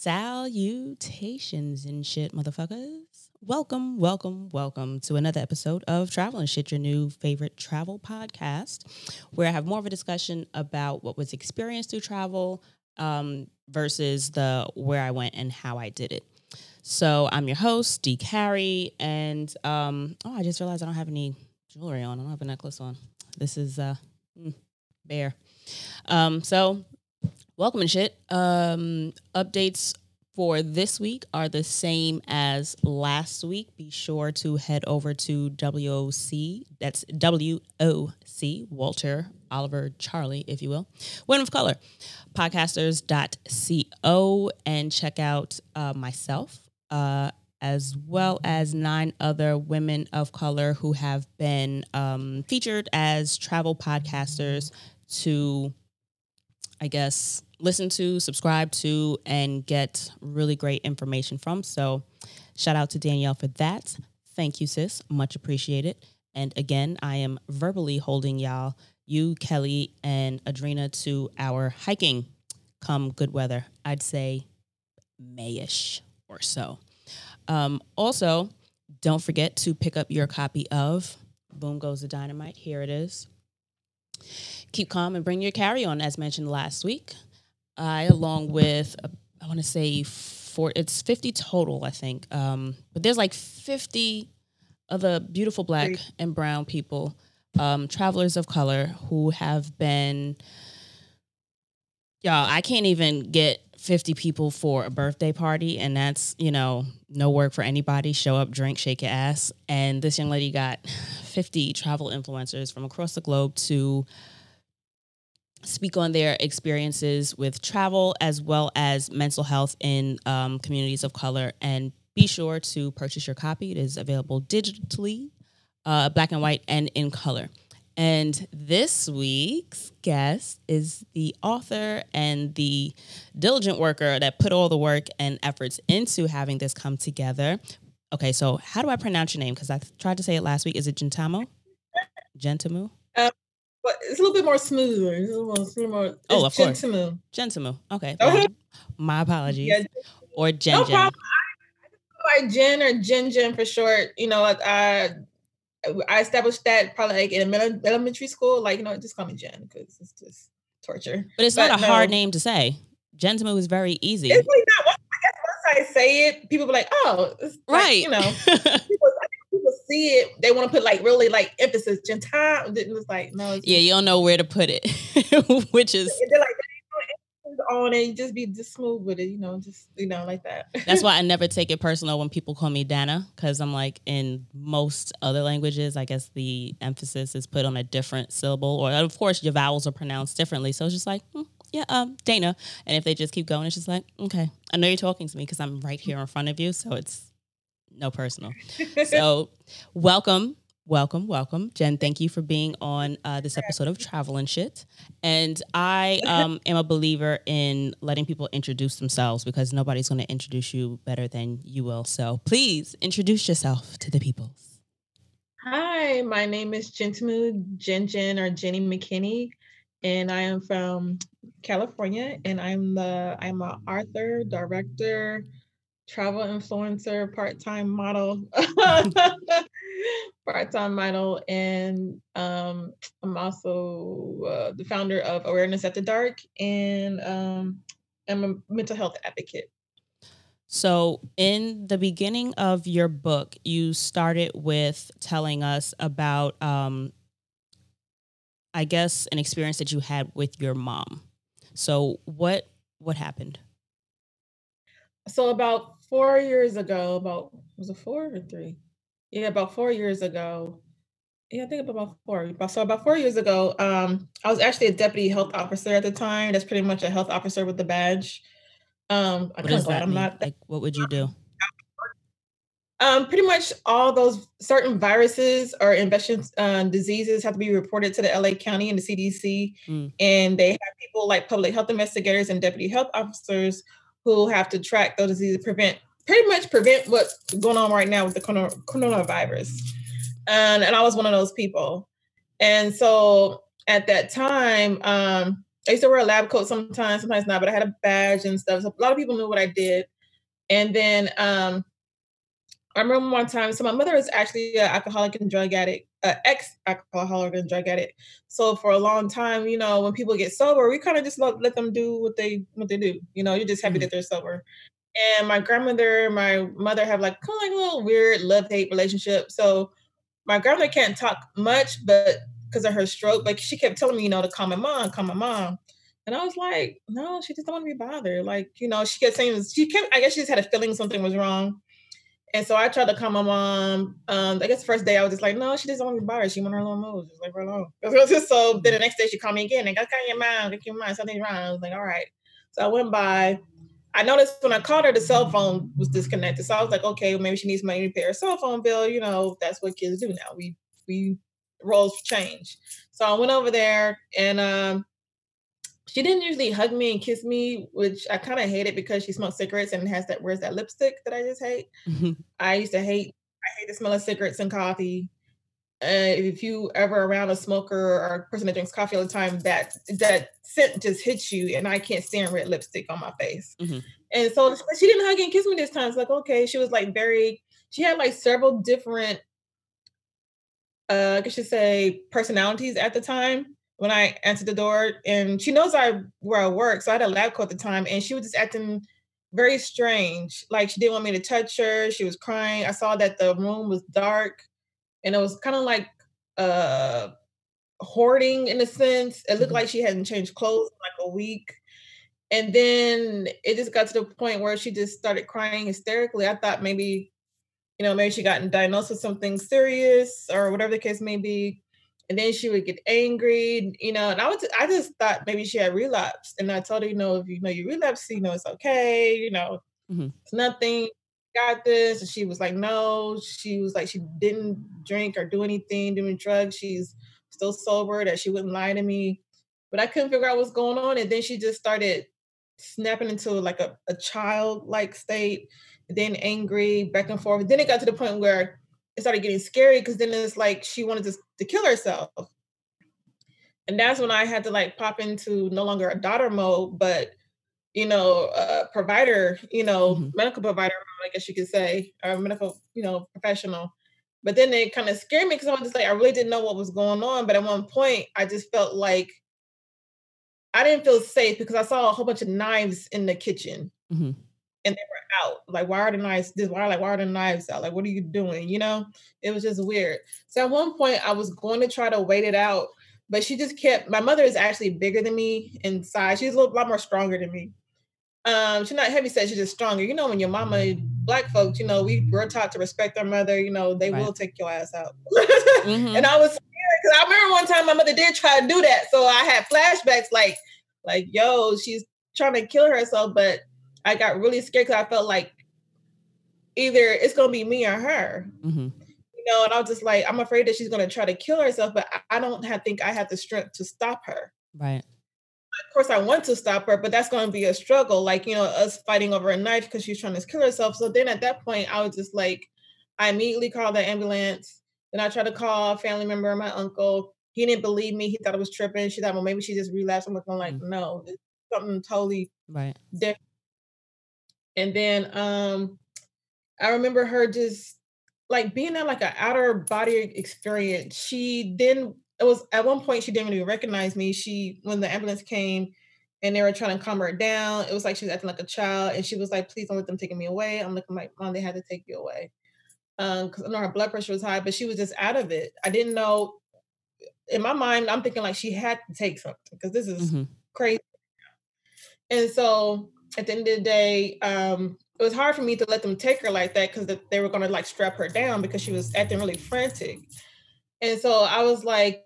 Salutations and shit, motherfuckers. Welcome to another episode of Travel and Shit, your new favorite travel podcast, where I have more of a discussion about what was experienced through travel versus the where I went and how I did it. So I'm your host, D. Carey, and I just realized I don't have any jewelry on. I don't have a necklace on. This is bare. So welcome and shit. Updates for this week are the same as last week. Be sure to head over to WOC. That's WOC, Walter, Oliver, Charlie, if you will. Women of Color, podcasters.co, and check out myself, as well as 9 other women of color who have been featured as travel podcasters to, I guess, listen to, subscribe to, and get really great information from. So shout out to Danielle for that. Thank you, sis. Much appreciated. And again, I am verbally holding you, Kelly, and Adrena to our hiking come good weather. I'd say Mayish or so. Also, don't forget to pick up your copy of Boom Goes the Dynamite. Here it is. Keep calm and bring your carry-on, as mentioned last week. I, along with, I want to say, it's 50 total, I think. But there's like 50 other beautiful Black and brown people, travelers of color, who have been, y'all, I can't even get 50 people for a birthday party, and that's, no work for anybody. Show up, drink, shake your ass. And this young lady got 50 travel influencers from across the globe to speak on their experiences with travel as well as mental health in communities of color. And be sure to purchase your copy. It is available digitally, black and white, and in color. And this week's guest is the author and the diligent worker that put all the work and efforts into having this come together. Okay, so how do I pronounce your name? Because I tried to say it last week. Is it Gentamo? Gentamu? But it's a little bit more smoother. It's a little more. Oh, of course. Gentamu. Okay. Well, my apologies. Yeah. Or Jen. No problem. I like Jen or Jen for short. I established that probably like in elementary school. Just call me Jen because it's just torture. But it's not a hard name to say. Gentamu is very easy. It's really not. I guess once I say it, people be like, "Oh, it's right." People see it, they want to put really emphasis. Gentile, it's like no. Yeah, you don't know where to put it, which is they're like on it. You just be just smooth with it, like that. That's why I never take it personal when people call me Dana, because I'm like, in most other languages, I guess the emphasis is put on a different syllable, or of course your vowels are pronounced differently. So it's just like, Dana. And if they just keep going, it's just like, okay, I know you're talking to me because I'm right here in front of you, so it's no personal. So welcome, Jen. Thank you for being on this episode of Travel and Shit. And I am a believer in letting people introduce themselves because nobody's going to introduce you better than you will. So please introduce yourself to the people. Hi, my name is Gentamu Jen or Jenny McKinney, and I am from California, and I'm an author, director, travel influencer, part-time model, and I'm also the founder of Awareness After Dark, and I'm a mental health advocate. So in the beginning of your book, you started with telling us about, I guess, an experience that you had with your mom. So what happened? So about 4 years ago, was it 4 or 3? Yeah, about 4 years ago. Yeah, I think about 4. So about 4 years ago, I was actually a deputy health officer at the time. That's pretty much a health officer with the badge. What does that mean? Like, what would you do? Pretty much all those certain viruses or infectious diseases have to be reported to the LA County and the CDC. And they have people like public health investigators and deputy health officers who have to track those diseases, pretty much prevent what's going on right now with the coronavirus. And I was one of those people. And so at that time, I used to wear a lab coat sometimes not, but I had a badge and stuff. So a lot of people knew what I did. And then I remember one time, so my mother is actually an alcoholic and drug addict, ex-alcoholic and drug addict. So for a long time, you know, when people get sober, we kind of just let them do what they do. You know, you're just happy that they're sober. And my grandmother, my mother have like kind of like a little weird love-hate relationship. So my grandmother can't talk much, but because of her stroke, like she kept telling me, you know, to call my mom. And I was like, no, she just don't want to be bothered. Like, you know, she kept saying I guess she just had a feeling something was wrong. And so I tried to call my mom. I guess the first day I was just like, no, she doesn't want to be bothered. She want her little moves. Just like her alone. So then the next day she called me again and got your mind, something's wrong. I was like, all right. So I went by. I noticed when I called her, the cell phone was disconnected. So I was like, okay, well, maybe she needs money to pay her cell phone bill. You know, that's what kids do now. We roles change. So I went over there and she didn't usually hug me and kiss me, which I kind of hated because she smokes cigarettes and wears that lipstick that I just hate. I hate the smell of cigarettes and coffee. If you ever around a smoker or a person that drinks coffee all the time, that scent just hits you, and I can't stand red lipstick on my face. And so she didn't hug and kiss me this time. It's like, okay, she was like she had like several different, I guess you say, personalities at the time when I answered the door. And she knows where I work, so I had a lab coat at the time, and she was just acting very strange. Like she didn't want me to touch her. She was crying. I saw that the room was dark. And it was kind of like hoarding in a sense. It looked like she hadn't changed clothes in like a week. And then it just got to the point where she just started crying hysterically. I thought maybe she gotten diagnosed with something serious or whatever the case may be. And then she would get angry, and I just thought maybe she had relapsed. And I told her, if you relapse, it's okay, it's nothing. Got this. And she was like, no. She was like, she didn't drink or do anything, doing drugs. She's still sober, that she wouldn't lie to me. But I couldn't figure out what's going on. And then she just started snapping into like a childlike state, then angry, back and forth. Then it got to the point where it started getting scary because then it's like she wanted to kill herself. And that's when I had to like pop into no longer a daughter mode, but provider, medical provider, I guess you could say, or medical, professional. But then it kind of scared me because I was just like, I really didn't know what was going on. But at one point, I just felt like I didn't feel safe because I saw a whole bunch of knives in the kitchen, and they were out. Like, why are the knives? Why are the knives out? Like, what are you doing? It was just weird. So at one point, I was going to try to wait it out, but she just kept. My mother is actually bigger than me in size. She's a lot more stronger than me. She's not heavy set, she's just stronger. When your mama, Black folks, we're taught to respect our mother, they will take your ass out. And I was scared because I remember one time my mother did try to do that. So I had flashbacks like, yo, she's trying to kill herself. But I got really scared because I felt like either it's going to be me or her. And I was just like, I'm afraid that she's going to try to kill herself, but I don't think I have the strength to stop her. Right. Of course, I want to stop her, but that's going to be a struggle. Like, us fighting over a knife because she's trying to kill herself. So then at that point, I was just like, I immediately called the ambulance. Then I tried to call a family member, my uncle. He didn't believe me. He thought I was tripping. She thought, well, maybe she just relapsed. I'm like, no, it's something totally different. And then I remember her just like being in like an outer body experience. It was at one point she didn't really recognize me. When the ambulance came and they were trying to calm her down, it was like she was acting like a child, and she was like, "Please don't let them take me away." I'm looking like, "Mom, they had to take you away," because I know her blood pressure was high, but she was just out of it. I didn't know. In my mind, I'm thinking like she had to take something because this is crazy. And so at the end of the day, it was hard for me to let them take her like that because they were going to like strap her down because she was acting really frantic. And so I was like,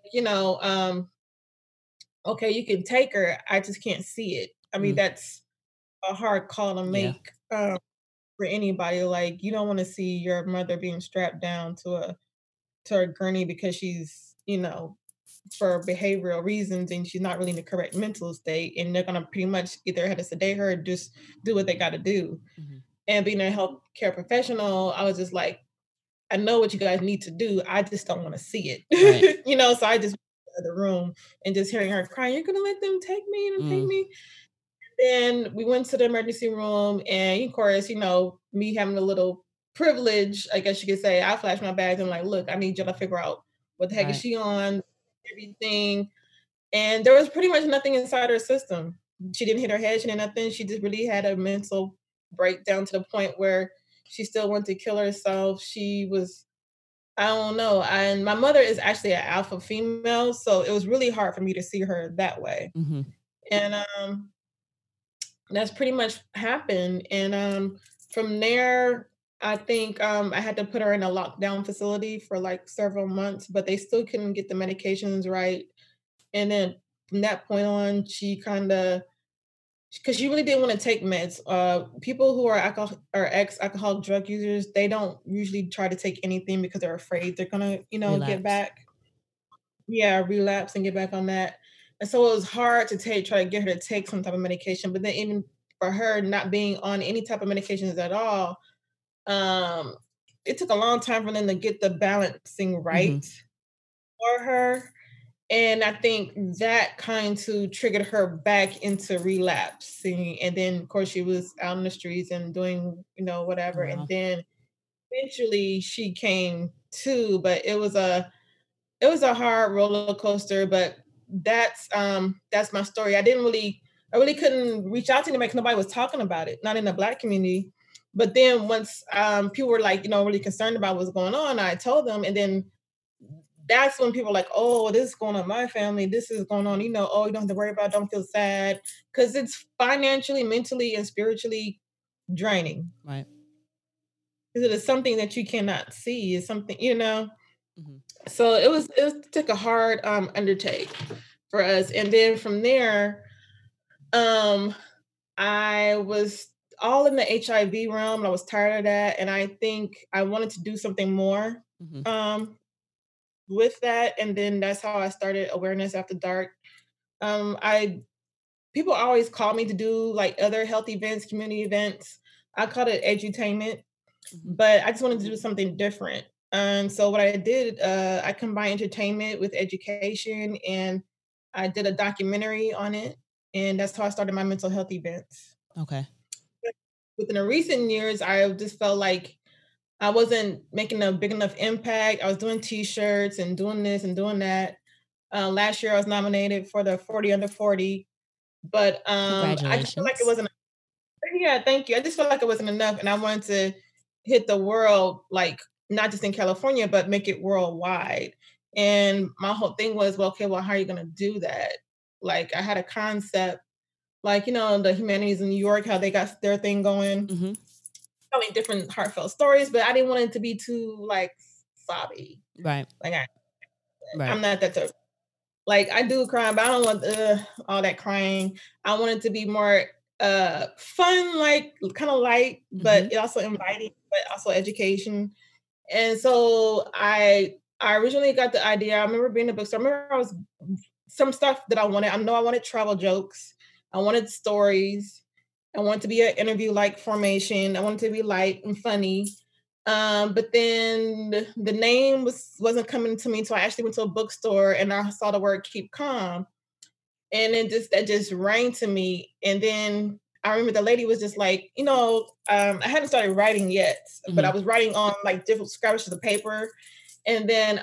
okay, you can take her. I just can't see it. I mean, that's a hard call to make for anybody. Like, you don't want to see your mother being strapped down to a gurney because she's, for behavioral reasons and she's not really in the correct mental state. And they're going to pretty much either have to sedate her or just do what they got to do. And being a healthcare professional, I was just like, I know what you guys need to do. I just don't want to see it, right. So I just the room and just hearing her crying, "You're gonna let them take me and take me." Then we went to the emergency room, and of course, me having a little privilege, I guess you could say, I flashed my bags and like, "Look, I need you to figure out what the heck is Right. she on, everything." And there was pretty much nothing inside her system. She didn't hit her head, she did nothing. She just really had a mental breakdown to the point where she still wanted to kill herself. She was, I don't know. And my mother is actually an alpha female, so it was really hard for me to see her that way. Mm-hmm. And that's pretty much happened. And from there, I think I had to put her in a lockdown facility for like several months, but they still couldn't get the medications right. And then from that point on, she kind of, because she really didn't want to take meds. People who are alcohol or ex-alcoholic drug users, they don't usually try to take anything because they're afraid they're gonna, get Relapse. back. Yeah, relapse and get back on that. And so it was hard to try to get her to take some type of medication. But then even for her not being on any type of medications at all, um, it took a long time for them to get the balancing Mm-hmm. right for her. And I think that kind of triggered her back into relapsing. And then of course she was out in the streets and doing, Oh, whatever. And wow. then eventually she came to, but it was a hard roller coaster, but that's my story. I really couldn't reach out to anybody because nobody was talking about it, not in the Black community. But then once people were like, really concerned about what's going on, I told them, and then that's when people were like, "Oh, this is going on in my family. This is going on. Oh, you don't have to worry about. It, don't feel sad because it's financially, mentally, and spiritually draining. Right. Because it is something that you cannot see. It's something. Mm-hmm. So it took a hard undertake for us. And then from there, um I was all in the HIV realm and I was tired of that. And I think I wanted to do something more Mm-hmm. um with that. And then that's how I started Awareness After Dark. I People always call me to do like other health events, community events. I call it edutainment, Mm-hmm. but I just wanted to do something different. And so what I did, I combined entertainment with education, and I did a documentary on it. And that's how I started my mental health events. Okay. Within the recent years, I just felt like I wasn't making a big enough impact. I was doing T-shirts and doing this and doing that. Last year, I was nominated for the 40 Under 40, but I just felt like it Congratulations. wasn't. Yeah, thank you. I just felt like it wasn't enough, and I wanted to hit the world, like not just in California, but make it worldwide. And my whole thing was, well, okay, well, how are you going to do that? Like, I had a concept, like the Humanities in New York, how they got their thing going, Mm-hmm. telling different heartfelt stories, but I didn't want it to be too like sobby. Right. Like Right. I'm not that type. Like I do cry, but I don't want all that crying. I want it to be more fun, like kind of light, Mm-hmm. but it also inviting, but also education. And so I originally got the idea. I remember being in a bookstore. I remember I was some stuff that I wanted. I know I wanted travel jokes. I wanted stories. I wanted to be an interview like formation. I wanted to be light and funny. But then the name wasn't coming to me. So I actually went to a bookstore and I saw the word keep calm. And then that just rang to me. And then I remember the lady was just like, I hadn't started writing yet, but Mm-hmm. I was writing on like different scratches of paper. And then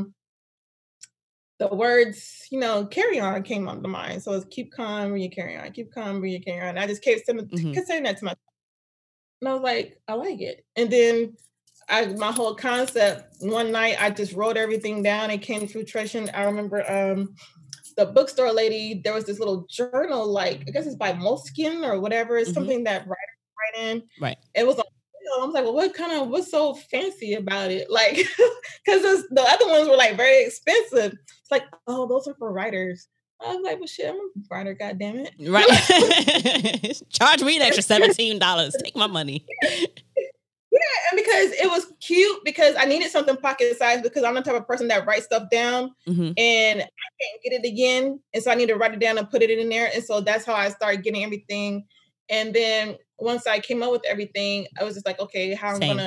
the words, carry on came on to mind. So it's keep calm when you carry on, keep calm when you carry on. I just kept Mm-hmm. saying that to myself. And I was like, I like it. And then my whole concept, one night I just wrote everything down and came to fruition. I remember the bookstore lady, there was this little journal, like I guess it's by Moleskine or whatever. It's Mm-hmm. something that write in. Right. It was on. I was like, well, what's so fancy about it? Like, because the other ones were like very expensive. It's like, oh, those are for writers. I was like, well, shit, I'm a writer, goddamn it. Right. Charge me an extra $17. Take my money. Yeah, and because it was cute, because I needed something pocket sized, because I'm the type of person that writes stuff down Mm-hmm. and I can't get it again. And so I need to write it down and put it in there. And so that's how I started getting everything. And then once I came up with everything, I was just like, okay, how I'm Same. gonna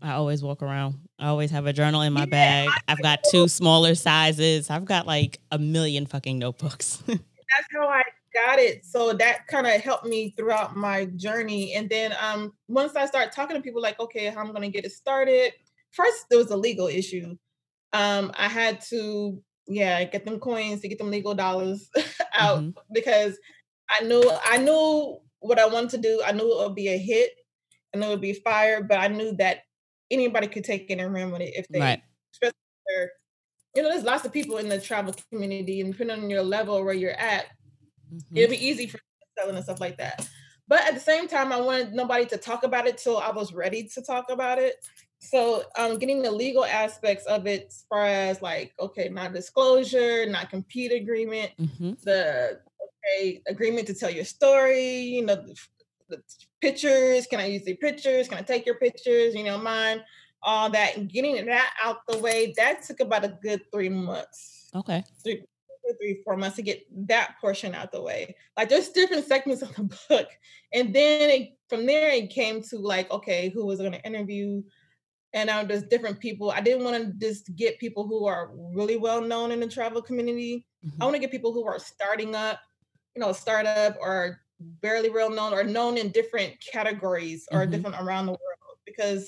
I always walk around. I always have a journal in my Yeah, bag. I've got 2 smaller sizes. I've got like a million fucking notebooks. that's how I got it. So that kind of helped me throughout my journey. And then once I started talking to people like, okay, how I'm gonna get it started. First, there was a legal issue. I had to, yeah, get them coins to get them legal dollars out hmm because I knew what I wanted to do. I knew it would be a hit and it would be fire, but I knew that anybody could take it and run with it if Right. they, especially if they're, you know, there's lots of people in the travel community, and depending on your level where you're at, hmm it'd be easy for selling and stuff like that. But at the same time, I wanted nobody to talk about it till I was ready to talk about it. So getting the legal aspects of it as far as like, okay, not disclosure, not compete agreement, hmm the okay, agreement to tell your story, you know, the pictures, can I use the pictures? Can I take your pictures? You know, mine, all that, and getting that out the way, that took about a good 3 months. Okay. 3, 4 months to get that portion out the way. Like there's different segments of the book. And then from there it came to like, okay, who was going to interview? And there's different people. I didn't want to just get people who are really well known in the travel community. I hmm want to get people who are starting up, you know, startup or barely well known or known in different categories or hmm different around the world because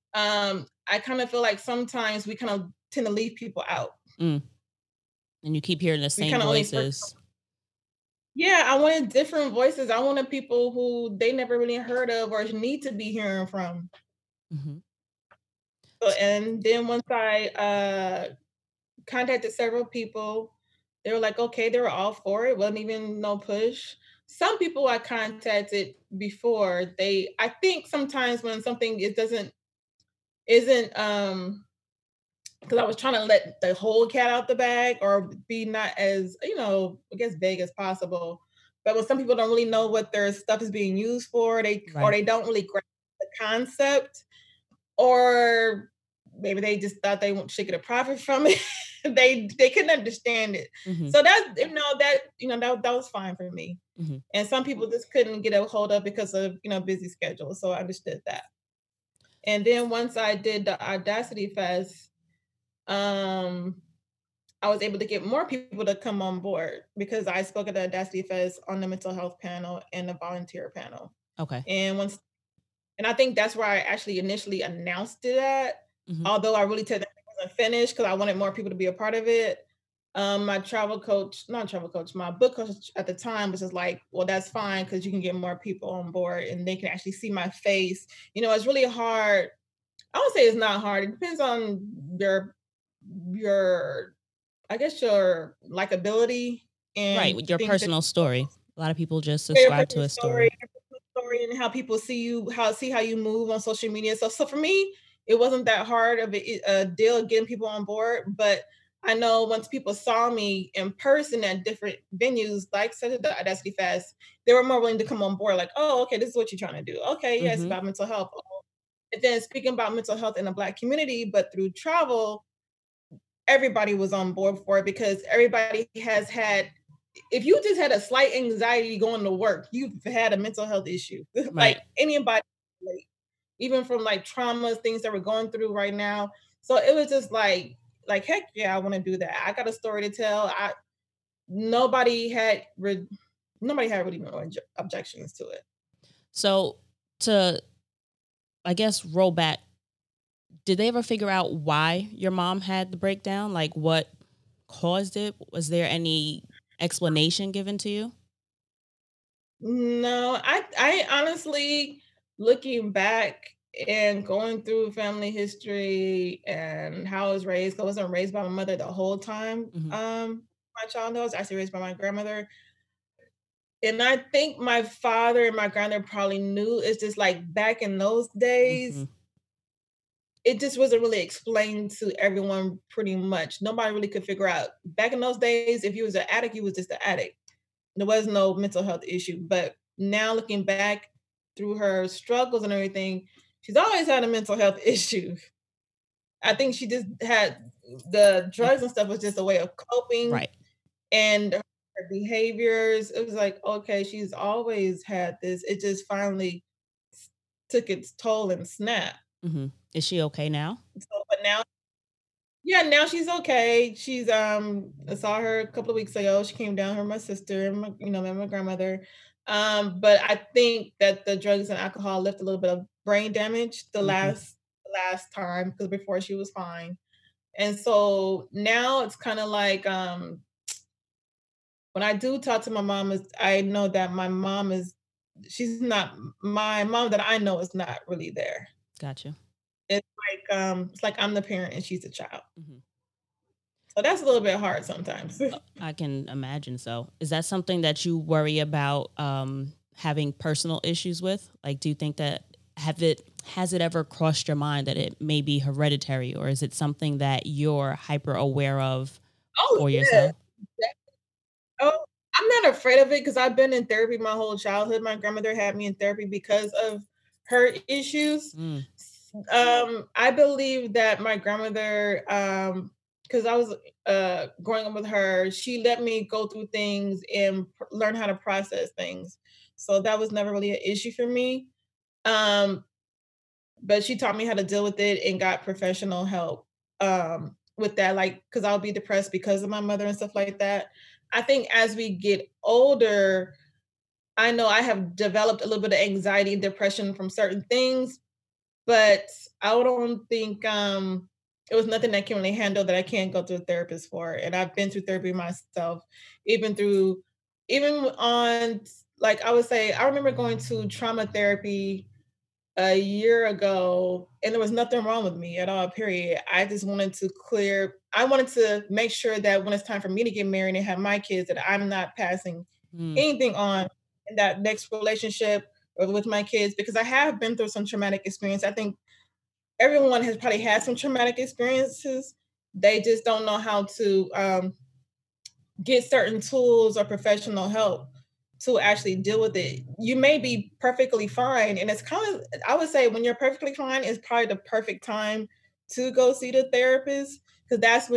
I kind of feel like sometimes we kind of tend to leave people out. Mm. And you keep hearing the We same kind of only focus. voices. Yeah, I wanted different voices. I wanted people who they never really heard of or need to be hearing from. hmm So, and then once I contacted several people, they were like, okay, they were all for it. Wasn't even no push. Some people I contacted before, I think sometimes when something it doesn't isn't because I was trying to let the whole cat out the bag or be not as, you know, I guess vague as possible. But when some people don't really know what their stuff is being used for, Right. they don't really grasp the concept, or maybe they just thought should get a profit from it. They couldn't understand it. hmm So that was fine for me. hmm And some people just couldn't get a hold of because of busy schedules. So I understood that. And then once I did the Audacity Fest, um I was able to get more people to come on board because I spoke at the Audacity Fest on the mental health panel and the volunteer panel. Okay. And and I think that's where I actually initially announced it at, hmm although I really technically wasn't finished because I wanted more people to be a part of it. My not travel coach, my book coach at the time was just like, well, that's fine because you can get more people on board and they can actually see my face. You know, it's really hard. I would say it's not hard. It depends on your I guess your likability Right. and With your things that personal story. A lot of people just your subscribe to personal a story, story. and how people see you, how you move on social media. So for me, it wasn't that hard of a deal getting people on board. But I know once people saw me in person at different venues, like such as the Audacity Fest, they were more willing to come on board. Like, oh, okay, this is what you're trying to do. Okay, yes, hmm about mental health. And then speaking about mental health in the Black community, but through travel, everybody was on board for it because everybody has had if you just had a slight anxiety going to work, you've had a mental health issue. Like Right. anybody, like, even from like traumas, things that we're going through right now. So it was just like heck yeah, I want to do that. I got a story to tell. Nobody had re- nobody had really no objections to it. So to, I guess, roll back, did they ever figure out why your mom had the breakdown? Like what caused it? Was there any explanation given to you? No, I honestly, looking back and going through family history and how I was raised, 'cause I wasn't raised by my mother the whole time. hmm My childhood I was actually raised by my grandmother, and I think my father and my grandmother probably knew. It's just like back in those hmm days, it just wasn't really explained to everyone. Pretty much, nobody really could figure out. Back in those days, if you was an addict, you was just an addict. There was no mental health issue. But now looking back through her struggles and everything, she's always had a mental health issue. I think she just had the drugs and stuff was just a way of coping Right. and her behaviors. It was like, okay, she's always had this. It just finally took its toll and snapped. hmm Is she okay now? So, but now, yeah, now she's okay. She's I saw her a couple of weeks ago. She came down, her, my sister, and my grandmother. But I think that the drugs and alcohol left a little bit of brain damage Mhm. the last time because before she was fine. And so now it's kind of like when I do talk to my mom, is I know that my mom is she's not my mom that I know is not really there. Gotcha. It's like I'm the parent and she's the child. Mhm. So that's a little bit hard sometimes. I can imagine so. Is that something that you worry about having personal issues with? Like, do you think that has it ever crossed your mind that it may be hereditary, or is it something that you're hyper aware of Oh, for yeah. yourself? Oh, I'm not afraid of it because I've been in therapy my whole childhood. My grandmother had me in therapy because of her issues. Mm, I believe that my grandmother, because I was growing up with her, she let me go through things and learn how to process things. So that was never really an issue for me. Um, but she taught me how to deal with it and got professional help with that, like because I'll be depressed because of my mother and stuff like that. I think as we get older, I know I have developed a little bit of anxiety and depression from certain things, but I don't think it was nothing I can really handle that I can't go to a therapist for. And I've been through therapy myself, even through even on like I would say I remember going to trauma therapy a year ago and there was nothing wrong with me at all, period. I wanted to make sure that when it's time for me to get married and have my kids, that I'm not passing mm, anything on in that next relationship or with my kids because I have been through some traumatic experience. I think everyone has probably had some traumatic experiences. They just don't know how to get certain tools or professional help to actually deal with it. You may be perfectly fine. And it's kind of, I would say, when you're perfectly fine, is probably the perfect time to go see the therapist because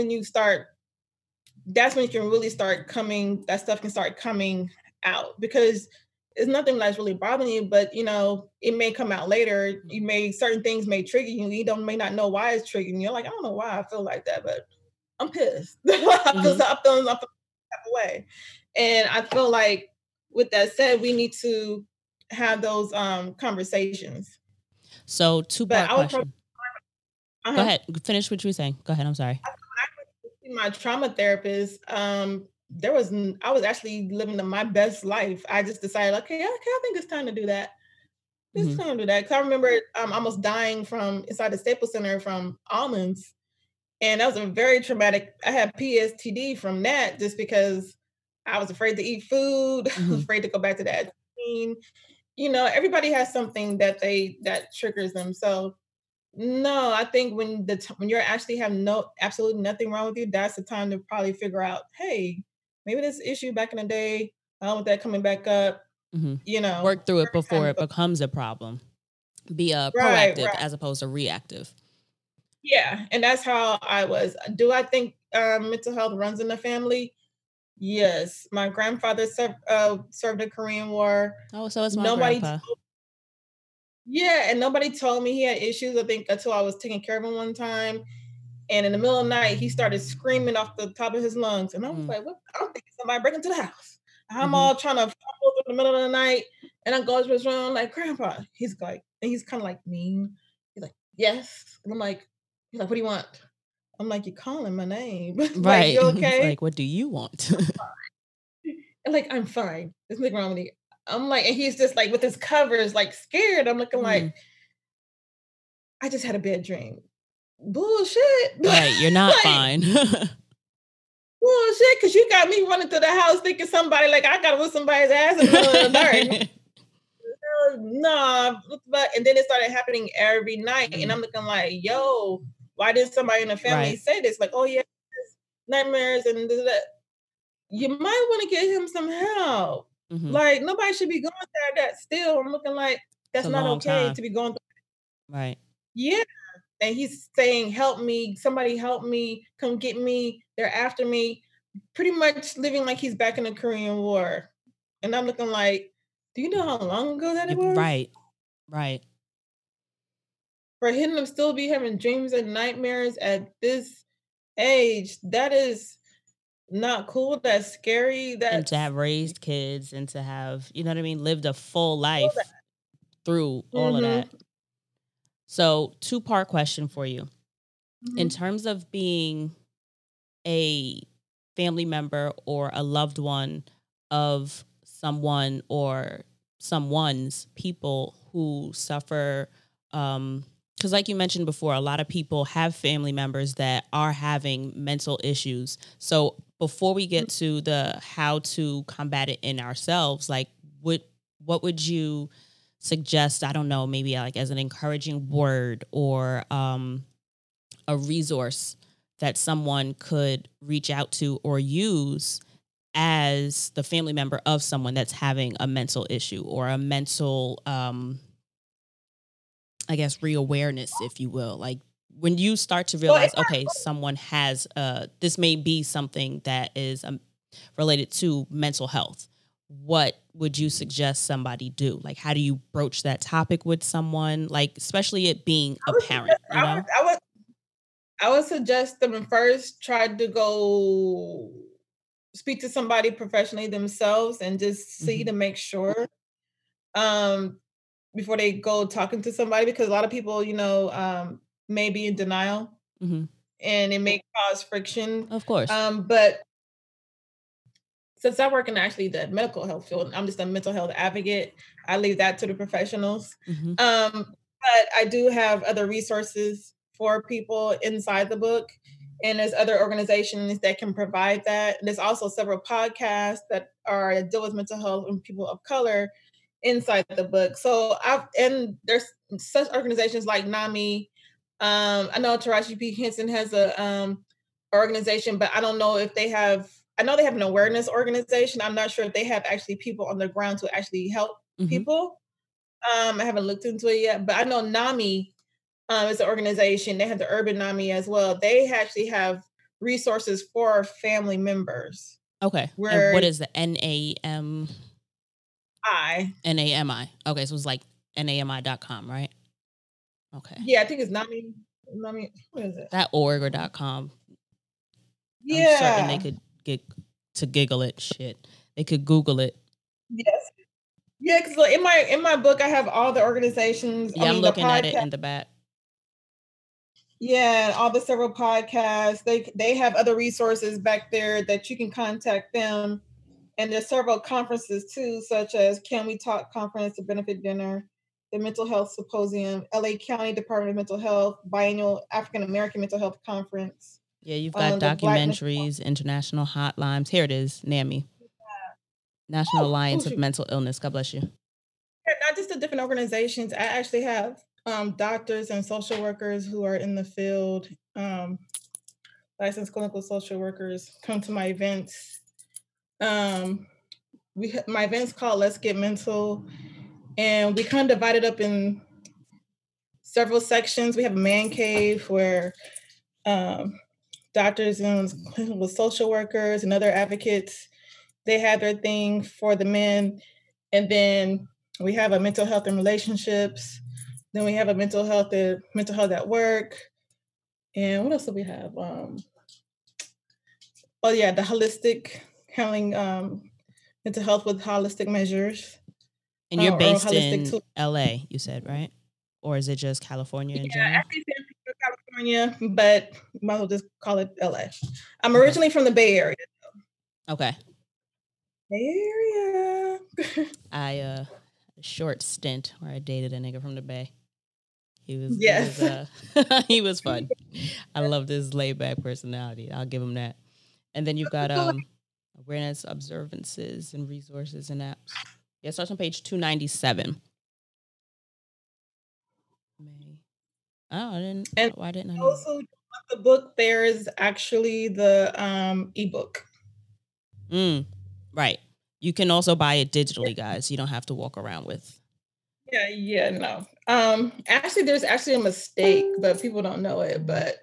that's when you can really start coming, that stuff can start coming out because it's nothing that's really bothering you, but it may come out later. Certain things may trigger you. You don't may not know why it's triggering you. You're like, I don't know why I feel like that, but I'm pissed. mhm. I'm feeling type of way. And I feel like with that said, we need to have those conversations. So, But two-part I would probably question. Go uh-huh. ahead. Finish what you were saying. Go ahead. I'm sorry. When I went to see my trauma therapist, I was actually living my best life. I just decided, okay, I think it's time to do that. It's Hmm. time to do that. Because I remember almost dying from inside the Staples Center from almonds. And that was a very traumatic. I had PSTD from that just because I was afraid to eat food, Hmm. afraid to go back to that routine. Everybody has something that triggers them. So no, I think when you're actually have no absolutely nothing wrong with you, that's the time to probably figure out, hey, maybe this issue back in the day, I don't want that coming back up. Hmm. Work through it Perfect time before to it go. becomes a problem. Be Right, proactive right. as opposed to reactive. Yeah, and that's how I was. Do I think mental health runs in the family? Yes, my grandfather served the Korean War. Oh, so it's my Nobody grandpa. Yeah, and nobody told me he had issues, I think, until I was taking care of him one time, and in the middle of the night, he started screaming off the top of his lungs, and I was Mm. like, "What?" I'm thinking somebody break into the house. I'm Hmm. all trying to fumble through the middle of the night, and I go to his room like, "Grandpa." He's like and he's kinda, like, mean. He's like, "Yes." And he's like, "What do you want?" I'm like, "You're calling my name." Like, Right. "You It's okay?" like, what do you want? And like, "I'm fine. There's nothing wrong with me." I'm like and he's just, like, with his covers, like, scared. I'm looking Mm. like, "I just had a bad dream." Bullshit. Right. You're not Like, fine. bullshit, because you got me running through the house thinking somebody like, I gotta whip somebody's ass in the middle of the dark. Nah, but and then it started happening every night, and Mm. I'm looking like, "Yo, why did somebody in the family Right. say this?" Like, "Oh, yeah, nightmares and this, that." You might wanna get him some help. Hmm. Like, nobody should be going through that still. I'm looking like, It's that's a not long okay time. to be going through. Right. Yeah, and he's saying, "Help me, somebody help me, come get me, they're after me." Pretty much living like he's back in the Korean War, and I'm looking like, "Do you know how long ago that it was?" Right. Right. for him to still be having dreams and nightmares at this age, that is not cool. That's scary. And to That's have raised kids and to have, you know what I mean, lived a full life through all of that. mm-hmm. So, two-part question for you. In Mm-hmm. terms of being a family member or a loved one of someone or someone's people who suffer, because like you mentioned before, a lot of people have family members that are having mental issues. So before we get to the how to combat it in ourselves, like what would you suggest? I don't know, maybe like as an encouraging word or a resource that someone could reach out to or use as the family member of someone that's having a mental issue or a mental, I guess, reawareness, if you will. Like when you start to Well, realize, okay, someone has, this may be something that is related to mental health. What would you suggest somebody do? Like, how do you broach that topic with someone? Like, especially it being a parent, you I would, know? I would, I would suggest them first try to go speak to somebody professionally themselves and just see Mm-hmm. to make sure um, before they go talking to somebody, because a lot of people, may be in denial Mm-hmm. and it may cause friction. Of course. But since I work in actually the medical health field, I'm just a mental health advocate. I leave that to the professionals. Mm-hmm. But I do have other resources for people inside the book. And there's other organizations that can provide that. And there's also several podcasts that are deal with mental health and people of color inside the book. So and there's such organizations like NAMI. I know Taraji P. Henson has a organization, but I don't know if they have. I know they have an awareness organization. I'm not sure if they have actually people on the ground to actually help Mm-hmm. people. I haven't looked into it yet, but I know NAMI is an organization. They have the Urban NAMI as well. They actually have resources for family members. Okay. And Where what is the NAM? NAMI. Okay, so it's like NAMI.com, right? Okay. Yeah, I think it's NAMI. What is it? That org or .com. Yeah. I'm certain they could get to giggle it. Shit. They could Google it. Yes. Yeah, because in my book I have all the organizations. Yeah, I'm looking at it in the back. Yeah, all the several podcasts. They have other resources back there that you can contact them. And there's several conferences too, such as Can We Talk Conference, the Benefit Dinner, the Mental Health Symposium, LA County Department of Mental Health, Biannual African American Mental Health Conference. Yeah, you've got documentaries, international hotlines. Here it is, NAMI. National Alliance of Mental Illness. God bless you. Yeah, not just the different organizations. I actually have doctors and social workers who are in the field, licensed clinical social workers come to my events. My events called Let's Get Mental, and we kind of divided up in several sections. We have a man cave where doctors and clinical social workers and other advocates, they have their thing for the men. And then we have a mental health and relationships. Then we have a mental health at work. And what else do we have? The holistic handling mental health with holistic measures. And you're based in LA, you said, right? Or is it just California in general? Actually California, but might as well just call it LA. I'm originally from the Bay Area. Okay. Bay Area. I a short stint where I dated a nigga from the Bay. He was he was fun. I love his laid back personality. I'll give him that. And then you've got awareness, observances, and resources and apps. Yeah, it starts on page 297. Why didn't I know? Also, the book there is actually the ebook. Right. You can also buy it digitally, guys. You don't have to walk around with. No. Actually, there's actually a mistake, but people don't know it. But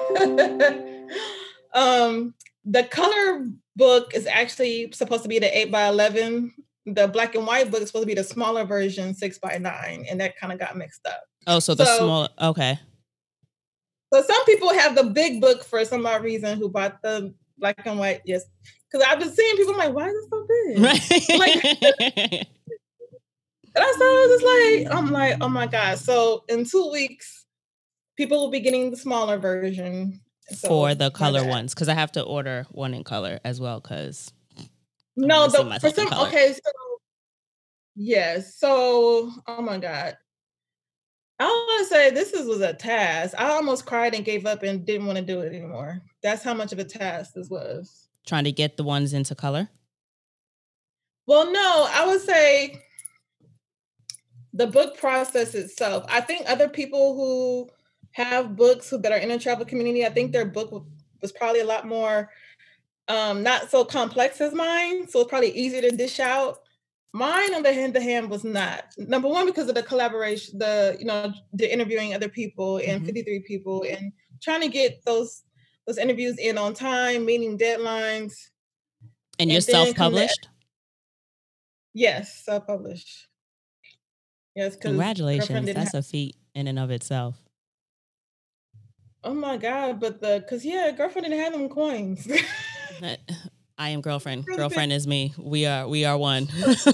the color book is actually supposed to be the 8x11. The black and white book is supposed to be the smaller version, 6x9, and that kind of got mixed up. Oh, so the small, okay. So some people have the big book for some odd reason who bought the black and white. Yes. Because I've been seeing people, I'm like, why is it so big? Right. Like, and I was just like, I'm like, oh my God. So in 2 weeks, people will be getting the smaller version. For the color ones. Because I have to order one in color as well. Because no, for some, okay. So yes. So, oh my God. I want to say this was a task. I almost cried and gave up and didn't want to do it anymore. That's how much of a task this was. Trying to get the ones into color? Well, no, I would say the book process itself. I think other people who have books that are in the travel community, I think their book was probably a lot more not so complex as mine. So it's probably easier to dish out. Mine, on the hand was not. Number one, because of the collaboration, the interviewing other people and 53 people and trying to get those interviews in on time, meeting deadlines. And you're self-published? Yes, self-published. Yes, congratulations. That's a feat in and of itself. Oh my God, but girlfriend didn't have them coins. I am girlfriend. Girlfriend is me. We are one.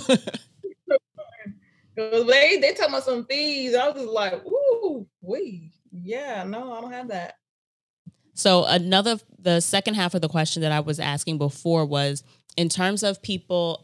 They tell me some fees. I was just like, ooh, yeah, no, I don't have that. So the second half of the question that I was asking before was in terms of people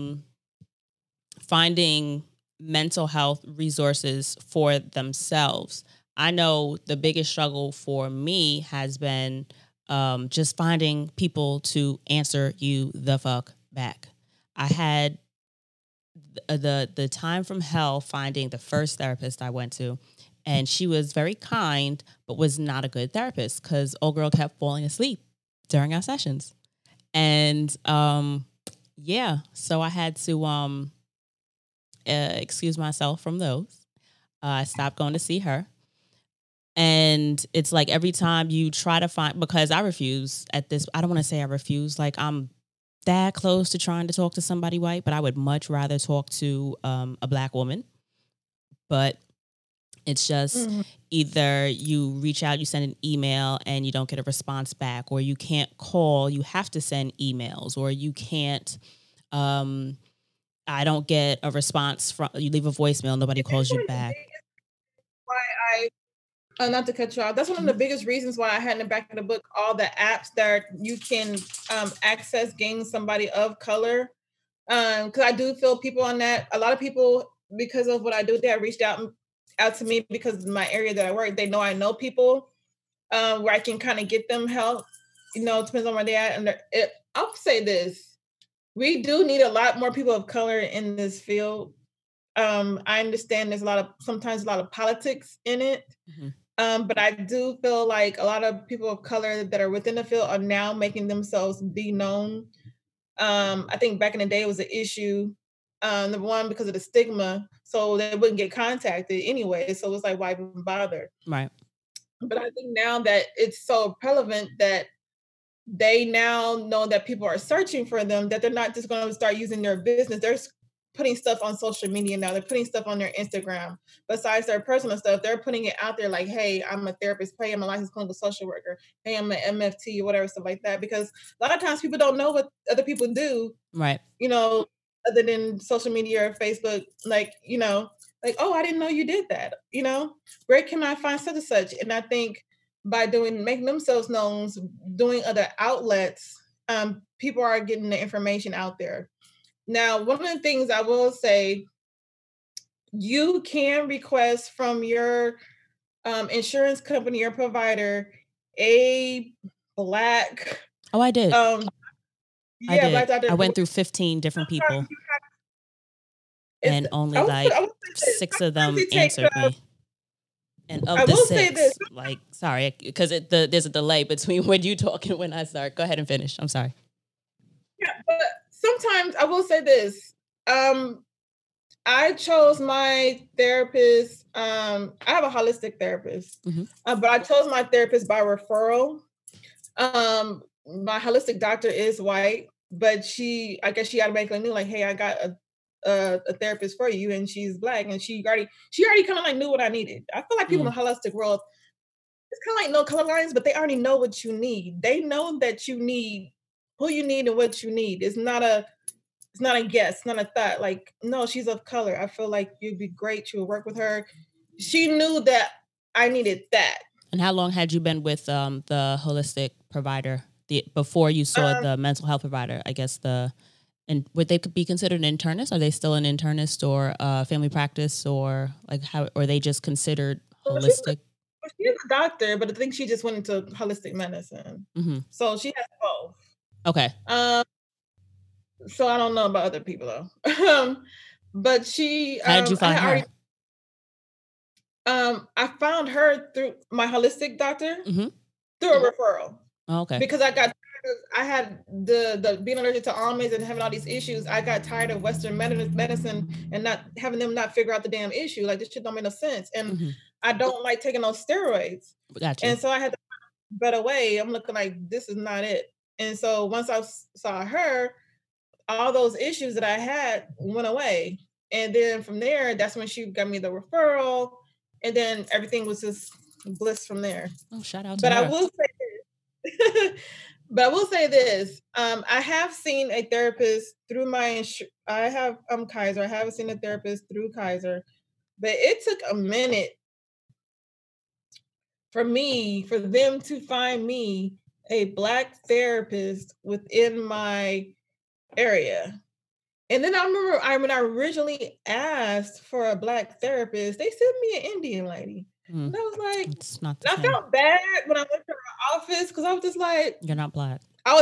finding mental health resources for themselves. I know the biggest struggle for me has been just finding people to answer you the fuck back. I had the time from hell finding the first therapist I went to, and she was very kind, but was not a good therapist because old girl kept falling asleep during our sessions. And so I had to excuse myself from those. I stopped going to see her. And it's like every time you try to find, because I refuse at this, I don't want to say I refuse, like I'm that close to trying to talk to somebody white, but I would much rather talk to a Black woman. But it's just either you reach out, you send an email and you don't get a response back, or you can't call, you have to send emails, or you can't, I don't get a response from, you leave a voicemail, nobody calls you back. Why not to cut you off, that's one of the biggest reasons why I had in the back of the book all the apps that you can access getting somebody of color. Because I do feel people on that, a lot of people, because of what I do there, reached out to me because of my area that I work. They know I know people where I can kind of get them help. Depends on where they're at. And I'll say this: we do need a lot more people of color in this field. I understand there's sometimes a lot of politics in it. But I do feel like a lot of people of color that are within the field are now making themselves be known. I think back in the day it was an issue. Number one, because of the stigma, so they wouldn't get contacted anyway. So it's like, why even bother? Right. But I think now that it's so prevalent that they now know that people are searching for them, that they're not just going to start using their business. They're putting stuff on social media now. They're putting stuff on their Instagram. Besides their personal stuff, they're putting it out there like, hey, I'm a therapist. Hey, I'm a licensed clinical social worker. Hey, I'm an MFT or whatever, stuff like that. Because a lot of times people don't know what other people do. Right. Other than social media or Facebook, like, oh, I didn't know you did that. Where can I find such and such? And I think by making themselves known, doing other outlets, people are getting the information out there. Now, one of the things I will say, you can request from your insurance company or provider a Black. Oh, I did. I did. Black doctor. I went through 15 different people, and only 6 of them answered me. And of the 6, like, sorry, because there's a delay between when you talk and when I start. Go ahead and finish. I'm sorry. Yeah, but sometimes I will say this. I chose my therapist. I have a holistic therapist, but I chose my therapist by referral. My holistic doctor is white, but I guess she automatically knew, like, hey, I got a therapist for you, and she's Black, and she already kind of like knew what I needed. I feel like people in the holistic world, it's kind of like no color lines, but they already know what you need. They know that you need who you need and what you need. It's not a guess, not a thought. Like, no, she's of color. I feel like you'd be great. You would work with her. She knew that I needed that. And how long had you been with the holistic provider before you saw the mental health provider? I guess and would they be considered an internist? Are they still an internist or family practice, or like how? Or are they just considered holistic? She's a doctor, but I think she just went into holistic medicine. Mm-hmm. So she has both. Okay. So I don't know about other people though. But she. How did you find her? I found her through my holistic doctor through a referral. Oh, okay. Because I had the being allergic to almonds and having all these issues. I got tired of Western medicine and not having them not figure out the damn issue. Like, this shit don't make no sense. And I don't like taking those steroids. Gotcha. And so I had to find a better way. I'm looking like, this is not it. And so once I saw her, all those issues that I had went away. And then from there, that's when she got me the referral. And then everything was just bliss from there. Oh, shout out to her. I will say this. But I will say this. I have seen a therapist through I have Kaiser. I haven't seen a therapist through Kaiser. But it took a minute for them to find me a Black therapist within my area. And then I remember when I originally asked for a Black therapist, they sent me an Indian lady. And I was like, it's not I felt bad when I went to her office because I was just like, you're not Black.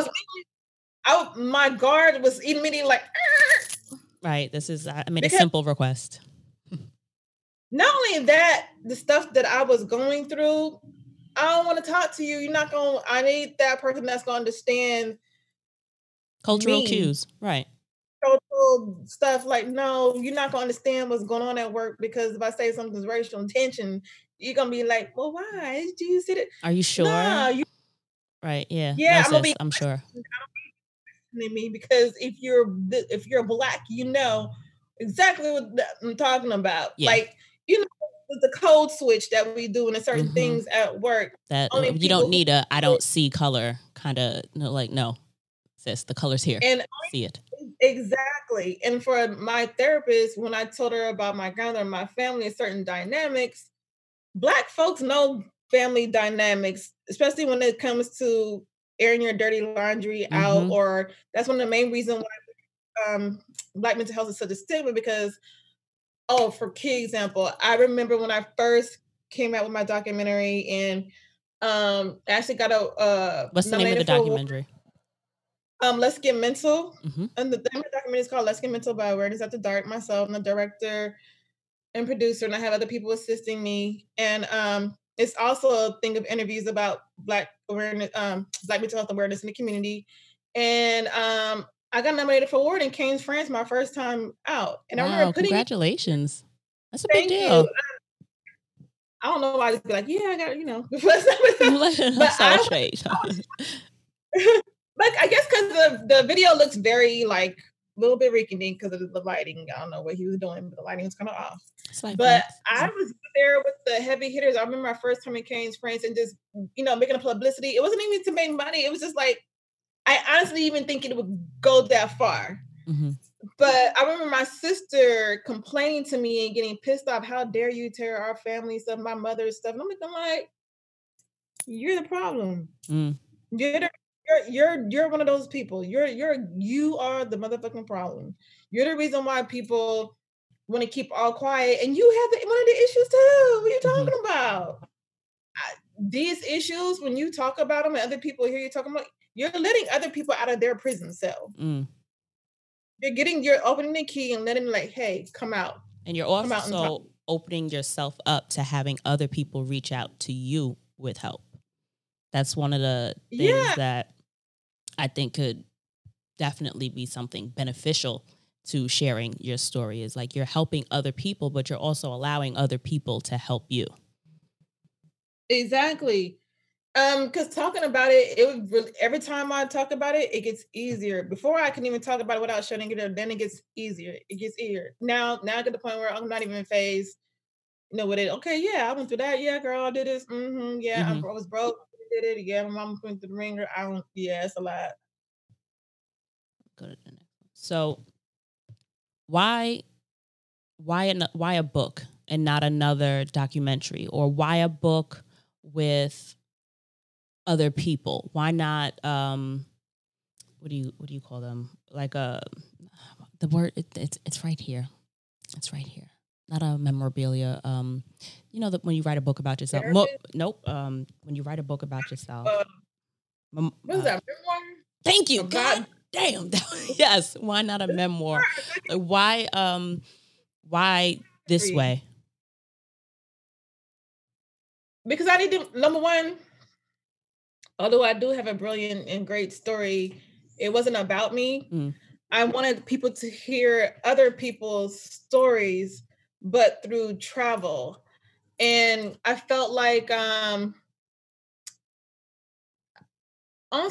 My guard was immediately like, argh! Right. I made a simple request. Not only that, the stuff that I was going through, I don't want to talk to you. I need that person that's going to understand cultural cues. Right. Cultural stuff. Like, no, you're not going to understand what's going on at work because if I say something's racial intention, you're going to be like, well, why? Do you see it? Are you sure? Nah, right. Yeah. Yeah. No, I'm sure. Me because if you're Black, you know exactly what I'm talking about. Yeah. Like, the code switch that we do in certain things at work. That you don't need I don't see color kind of like, no, sis, the color's here. And see it. Exactly. And for my therapist, when I told her about my grandmother, my family, and certain dynamics, Black folks know family dynamics, especially when it comes to airing your dirty laundry out, or that's one of the main reasons why Black mental health is such a stigma because, for key example, I remember when I first came out with my documentary and actually got what's the name of the documentary? Let's Get Mental. And the name of the documentary is called Let's Get Mental by Awareness After Dark. Myself, I'm the director and producer, and I have other people assisting me. And it's also a thing of interviews about Black awareness, Black mental health awareness in the community. And I got nominated for award in Cannes, France, my first time out. And wow, I remember congratulations. That's a big deal. I don't know why I just be like, yeah, I got, But I guess because the video looks very like a little bit rinky-dink because of the lighting. I don't know what he was doing, but the lighting was kind of off. But I was there with the heavy hitters. I remember my first time in Cannes, France, and just, making a publicity. It wasn't even to make money. It was just like, I honestly even think it would go that far. But I remember my sister complaining to me and getting pissed off. How dare you tear our family stuff, my mother's stuff? And I'm looking like, you're the problem. You're one of those people. You are the motherfucking problem. You're the reason why people want to keep all quiet, and you have one of the issues too. What are you talking about? These issues, when you talk about them and other people hear you talking about, you're letting other people out of their prison cell. You're opening the key and letting them like, hey, come out. And you're also opening yourself up to having other people reach out to you with help. That's one of the things that I think could definitely be something beneficial to sharing your story, is like you're helping other people, but you're also allowing other people to help you. Exactly. Because talking about it, it would really, every time I talk about it, it gets easier. Before I can even talk about it without shutting it up, then it gets easier. It gets easier. Now I get to the point where I'm not even phased, with it. Okay, yeah, I went through that. Yeah, girl, I did this. Yeah, Hmm. I was broke. Did it. Yeah, my mom went through the ringer. I don't. Yeah, it's a lot. Go to the next one. So why why a book and not another documentary, or why a book with other people? Why not what do you call them? Like the word it's right here. It's right here. Not a memorabilia. That when you write a book about yourself. Therapist. Nope. When you write a book about yourself. Uh, what is that? Memoir? Thank you. About God damn. Yes. Why not a memoir? Like, why this way? because I need to, number one, although I do have a brilliant and great story, it wasn't about me. Mm. I wanted people to hear other people's stories, but through travel. And I felt like on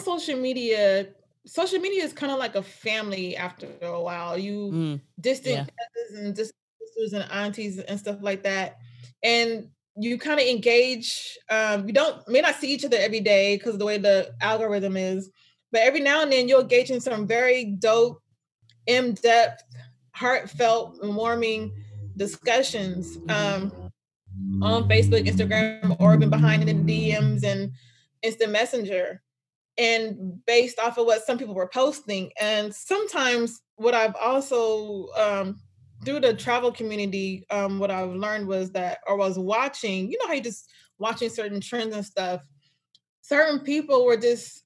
social media is kind of like a family after a while. You distant cousins and distant sisters and aunties and stuff like that. And you kind of engage. You may not see each other every day because of the way the algorithm is, but every now and then you'll engage in some very dope, in-depth, heartfelt, and warming discussions on Facebook, Instagram, or even behind in the DMs and instant messenger, and based off of what some people were posting. And sometimes what I've also through the travel community, what I've learned was that, or was watching, how you just watching certain trends and stuff, certain people were just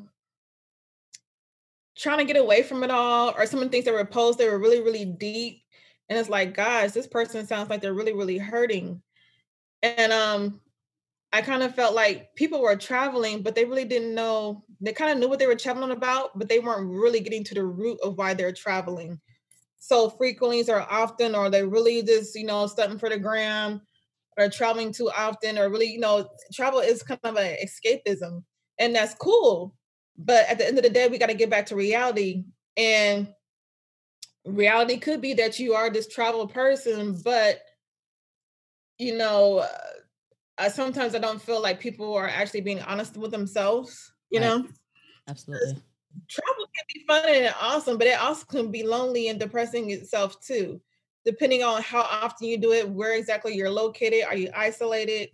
trying to get away from it all, or some of the things that were posted, they were really, really deep. And it's like, guys, this person sounds like they're really, really hurting. And I kind of felt like people were traveling, but they really didn't know. They kind of knew what they were traveling about, but they weren't really getting to the root of why they're traveling. So frequently or often, or they really just, something for the gram, or traveling too often, or really, travel is kind of an escapism, and that's cool. But at the end of the day, we got to get back to reality. And reality could be that you are this travel person, but, you know, sometimes I don't feel like people are actually being honest with themselves, Right. Absolutely. Travel can be fun and awesome, but it also can be lonely and depressing itself too, depending on how often you do it, where exactly you're located. Are you isolated?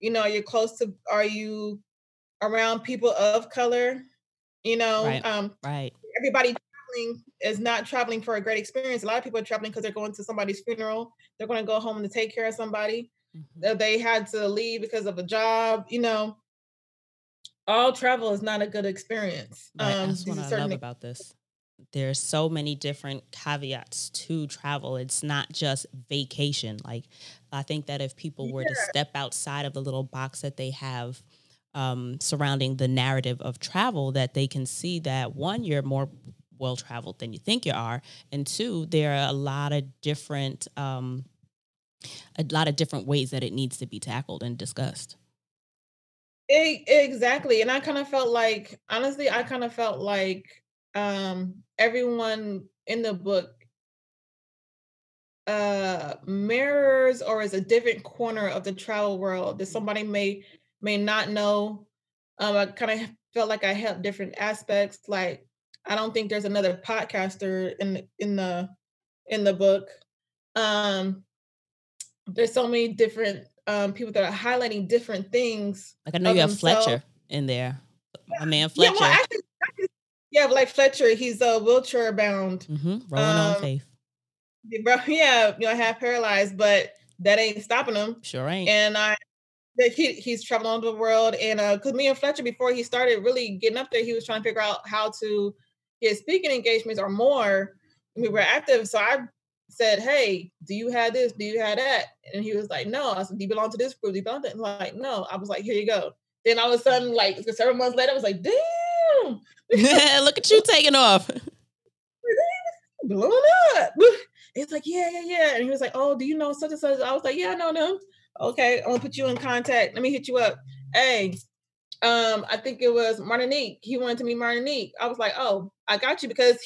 Are you around people of color? Right. Right. Everybody traveling is not traveling for a great experience. A lot of people are traveling because they're going to somebody's funeral. They're going to go home to take care of somebody. They had to leave because of a job. All travel is not a good experience. Right. That's what I love about this. There's so many different caveats to travel. It's not just vacation. Like, I think that if people were to step outside of the little box that they have surrounding the narrative of travel, that they can see that, one, you're more well-traveled than you think you are, and two, there are a lot of different ways that it needs to be tackled and discussed. Exactly. And I kind of felt like, honestly, everyone in the book mirrors or is a different corner of the travel world that somebody may not know. I kind of felt like I helped different aspects. Like, I don't think there's another podcaster in the book. There's so many different people that are highlighting different things. Like, I know you have themselves. Fletcher in there. My man Fletcher. Yeah, well, actually, like Fletcher, he's wheelchair bound. Rolling on faith. Yeah, half paralyzed, but that ain't stopping him. Sure ain't. And he's traveling all the world. And because me and Fletcher, before he started really getting up there, he was trying to figure out how to get speaking engagements or more. We were active, so I said, "Hey, do you have this? Do you have that?" And he was like, "No." I said, "Do you belong to this group? Do you belong to?" I'm like, "No." I was like, "Here you go." Then all of a sudden, like several months later, I was like, "Damn, look at you taking off, blowing up." It's like, yeah. And he was like, "Oh, do you know such and such?" I was like, "Yeah, I know them." "Okay, I'm gonna put you in contact. Let me hit you up." Hey, I think it was Martinique. He wanted to meet Martinique. I was like, oh, I got you, because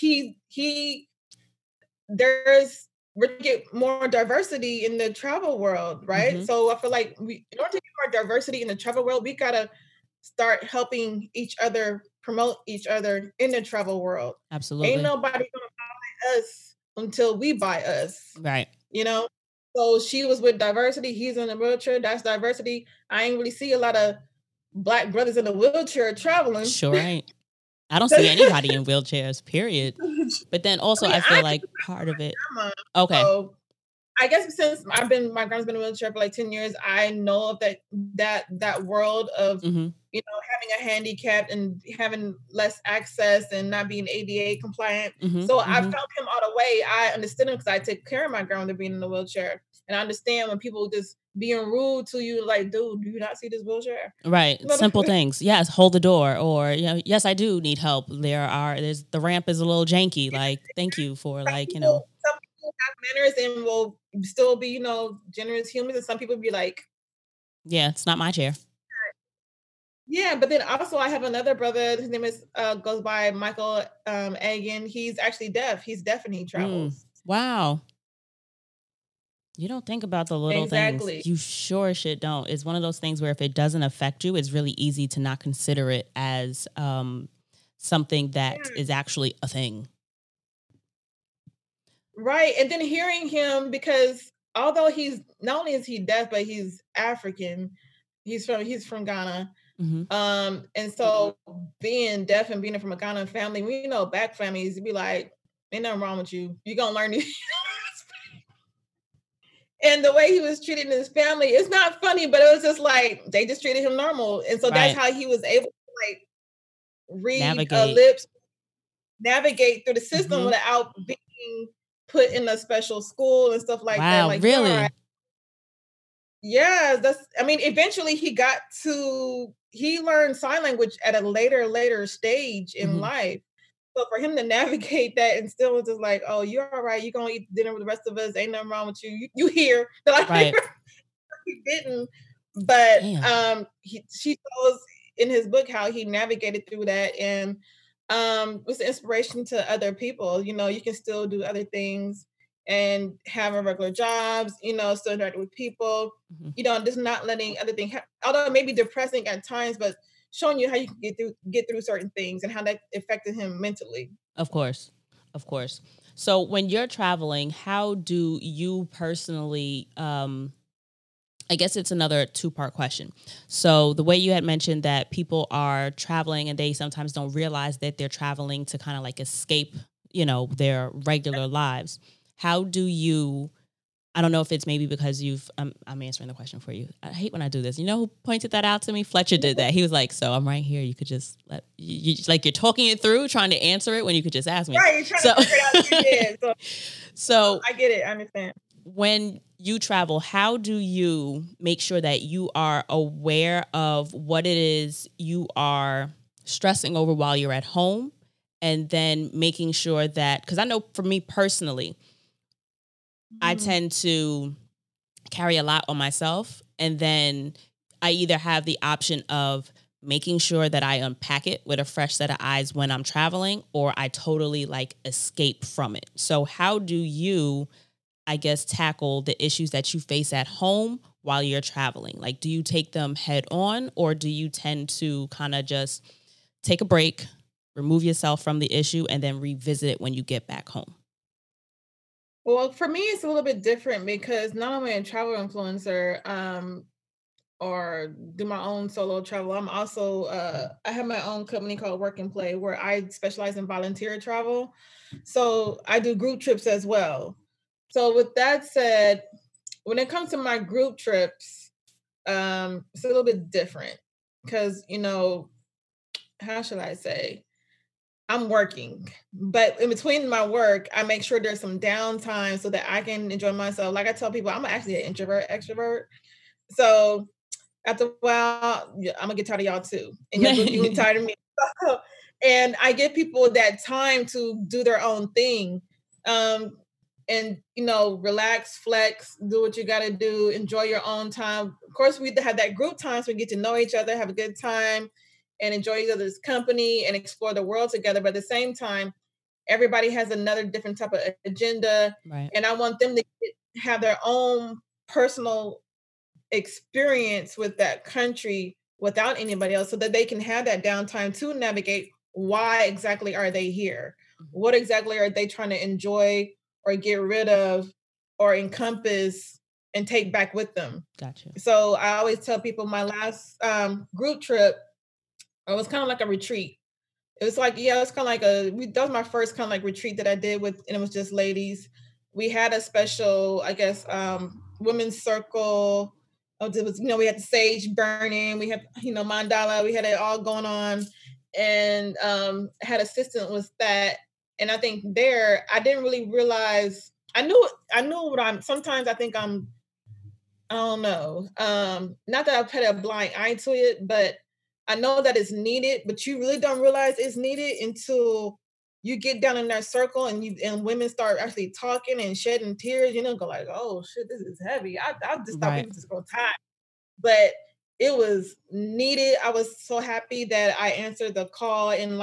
there's we get more diversity in the travel world, right? Mm-hmm. So I feel like in order to get more diversity in the travel world, we gotta start helping each other, promote each other in the travel world. Ain't Absolutely. nobody gonna buy us until we buy us, Right. you know? So she was with diversity, he's in a wheelchair, that's diversity. I ain't really see a lot of Black brothers in a wheelchair traveling. Sure ain't. I don't see anybody in wheelchairs, period. But then also, I mean, I feel like part of it. Okay. so I guess since my grandma's been in a wheelchair for like 10 years, I know of that world of, Mm-hmm. having a handicap and having less access and not being ADA compliant. Mm-hmm. So I Mm-hmm. felt him all the way. I understood him because I take care of my grandmother being in a wheelchair. And I understand when people just being rude to you, like, dude, do you not see this wheelchair? Right. Simple things. Yes. Hold the door. Or, yes, I do need help. The ramp is a little janky. Like, thank you for Some people have manners and will still be, generous humans, and some people be like, yeah, it's not my chair. yeah. But then also I have another brother. His name is goes by Michael Agan. He's actually deaf. He's deaf and he travels. Wow. You don't think about the little Exactly. things. You sure shit don't. It's one of those things where if it doesn't affect you, it's really easy to not consider it as something that is actually a thing. Right. And then hearing him, because although he's not only is he deaf, but he's African. He's from Ghana. Mm-hmm. And so being deaf and being from a Ghana family, we know Black families be like, ain't nothing wrong with you. You're gonna learn. And the way he was treated in his family, it's not funny, but it was just like they just treated him normal. And so that's how he was able to like read lips, navigate through the system without being put in a special school and stuff like that. Like, really? Yeah, eventually he learned sign language at a later stage in life. So for him to navigate that and still was just like, oh, you're all right. You're going to eat dinner with the rest of us. Ain't nothing wrong with you. You here. Like, he didn't. But she shows in his book how he navigated through that and was an inspiration to other people. You can still do other things and have a regular jobs, still interact with people, just not letting other things happen. Although it may be depressing at times, but showing you how you can get through certain things and how that affected him mentally. Of course. So when you're traveling, how do you personally, I guess it's another 2-part question. So the way you had mentioned that people are traveling and they sometimes don't realize that they're traveling to kind of like escape, their regular lives. How do you, I don't know if it's maybe because I'm answering the question for you. I hate when I do this. You know who pointed that out to me? Fletcher did that. He was like, so I'm right here. You could just you're talking it through, trying to answer it when you could just ask me. Right, you're trying to figure it out. So I get it. I understand. When you travel, how do you make sure that you are aware of what it is you are stressing over while you're at home? And then making sure that, because I know for me personally, I tend to carry a lot on myself. And then I either have the option of making sure that I unpack it with a fresh set of eyes when I'm traveling, or I totally escape from it. So how do you, I guess, tackle the issues that you face at home while you're traveling? Like, do you take them head on, or do you tend to kind of just take a break, remove yourself from the issue, and then revisit it when you get back home? Well, for me, it's a little bit different because not only a travel influencer, or do my own solo travel, I'm also, I have my own company called Work and Play where I specialize in volunteer travel. So I do group trips as well. So with that said, when it comes to my group trips, it's a little bit different because, how should I say? I'm working, but in between my work, I make sure there's some downtime so that I can enjoy myself. Like I tell people, I'm actually an introvert, extrovert. So after a while, I'm gonna get tired of y'all too, and you're getting tired of me. And I give people that time to do their own thing. And and, relax, flex, do what you got to do, enjoy your own time. Of course, we have that group time so we get to know each other, have a good time, and enjoy each other's company and explore the world together. But at the same time, everybody has another different type of agenda. Right. And I want them to have their own personal experience with that country without anybody else so that they can have that downtime to navigate why exactly are they here? What exactly are they trying to enjoy or get rid of or encompass and take back with them? Gotcha. So I always tell people my last group trip, it was kind of like a retreat. It was like, yeah, it was kind of like that was my first kind of like retreat that I did and it was just ladies. We had a special, I guess, women's circle. It was, we had the sage burning, we had, mandala, we had it all going on, and had assistant with that. And I think there, I didn't really realize, I knew what sometimes I think I don't know. Not that I've had a blind eye to it, but I know that it's needed, but you really don't realize it's needed until you get down in that circle and women start actually talking and shedding tears, go like, oh shit, this is heavy. I just thought we were just gonna tie. But it was needed. I was so happy that I answered the call and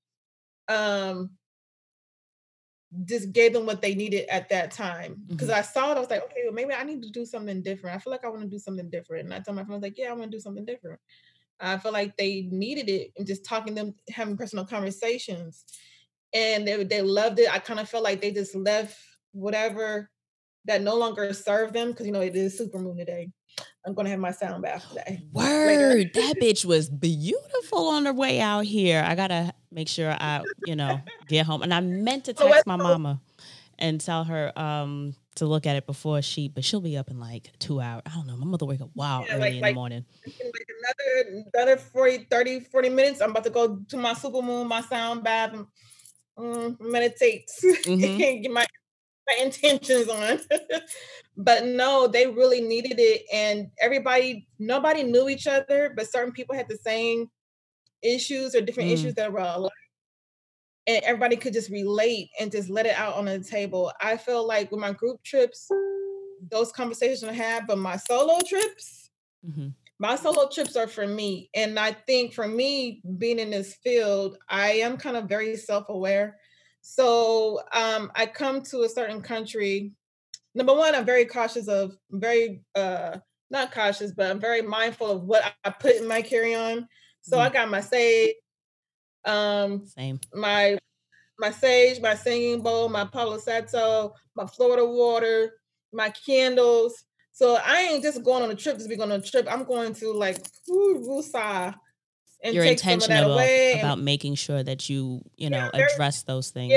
just gave them what they needed at that time. Because I saw it, I was like, okay, well, maybe I need to do something different. I feel like I want to do something different. And I told my friends, like, yeah, I want to do something different. I feel like they needed it and just talking to them, having personal conversations. And they loved it. I kind of felt like they just left whatever that no longer served them because, it is supermoon today. I'm going to have my sound bath today. Word. That bitch was beautiful on her way out here. I got to make sure I, get home. And I meant to text my mama and tell her to look at it before but she'll be up in like 2 hours. I don't know. My mother wake up early in the morning. Another 40 minutes. I'm about to go to my supermoon, my sound bath, and meditate. Get my intentions on. But no, they really needed it. And nobody knew each other, but certain people had the same issues or different issues that were alike. And everybody could just relate and just let it out on the table. I feel like with my group trips, those conversations I have, but my solo trips, are for me. And I think for me, being in this field, I am kind of very self-aware. So I come to a certain country. Number one, I'm very cautious of, not cautious, but I'm very mindful of what I put in my carry-on. So I got my sage, same, my sage, my singing bowl, my Palo Santo, my Florida water, my candles. So I ain't just going on a trip to be going on a trip. I'm going to like woosah and you're take some of that intentional away about making sure that you address those things.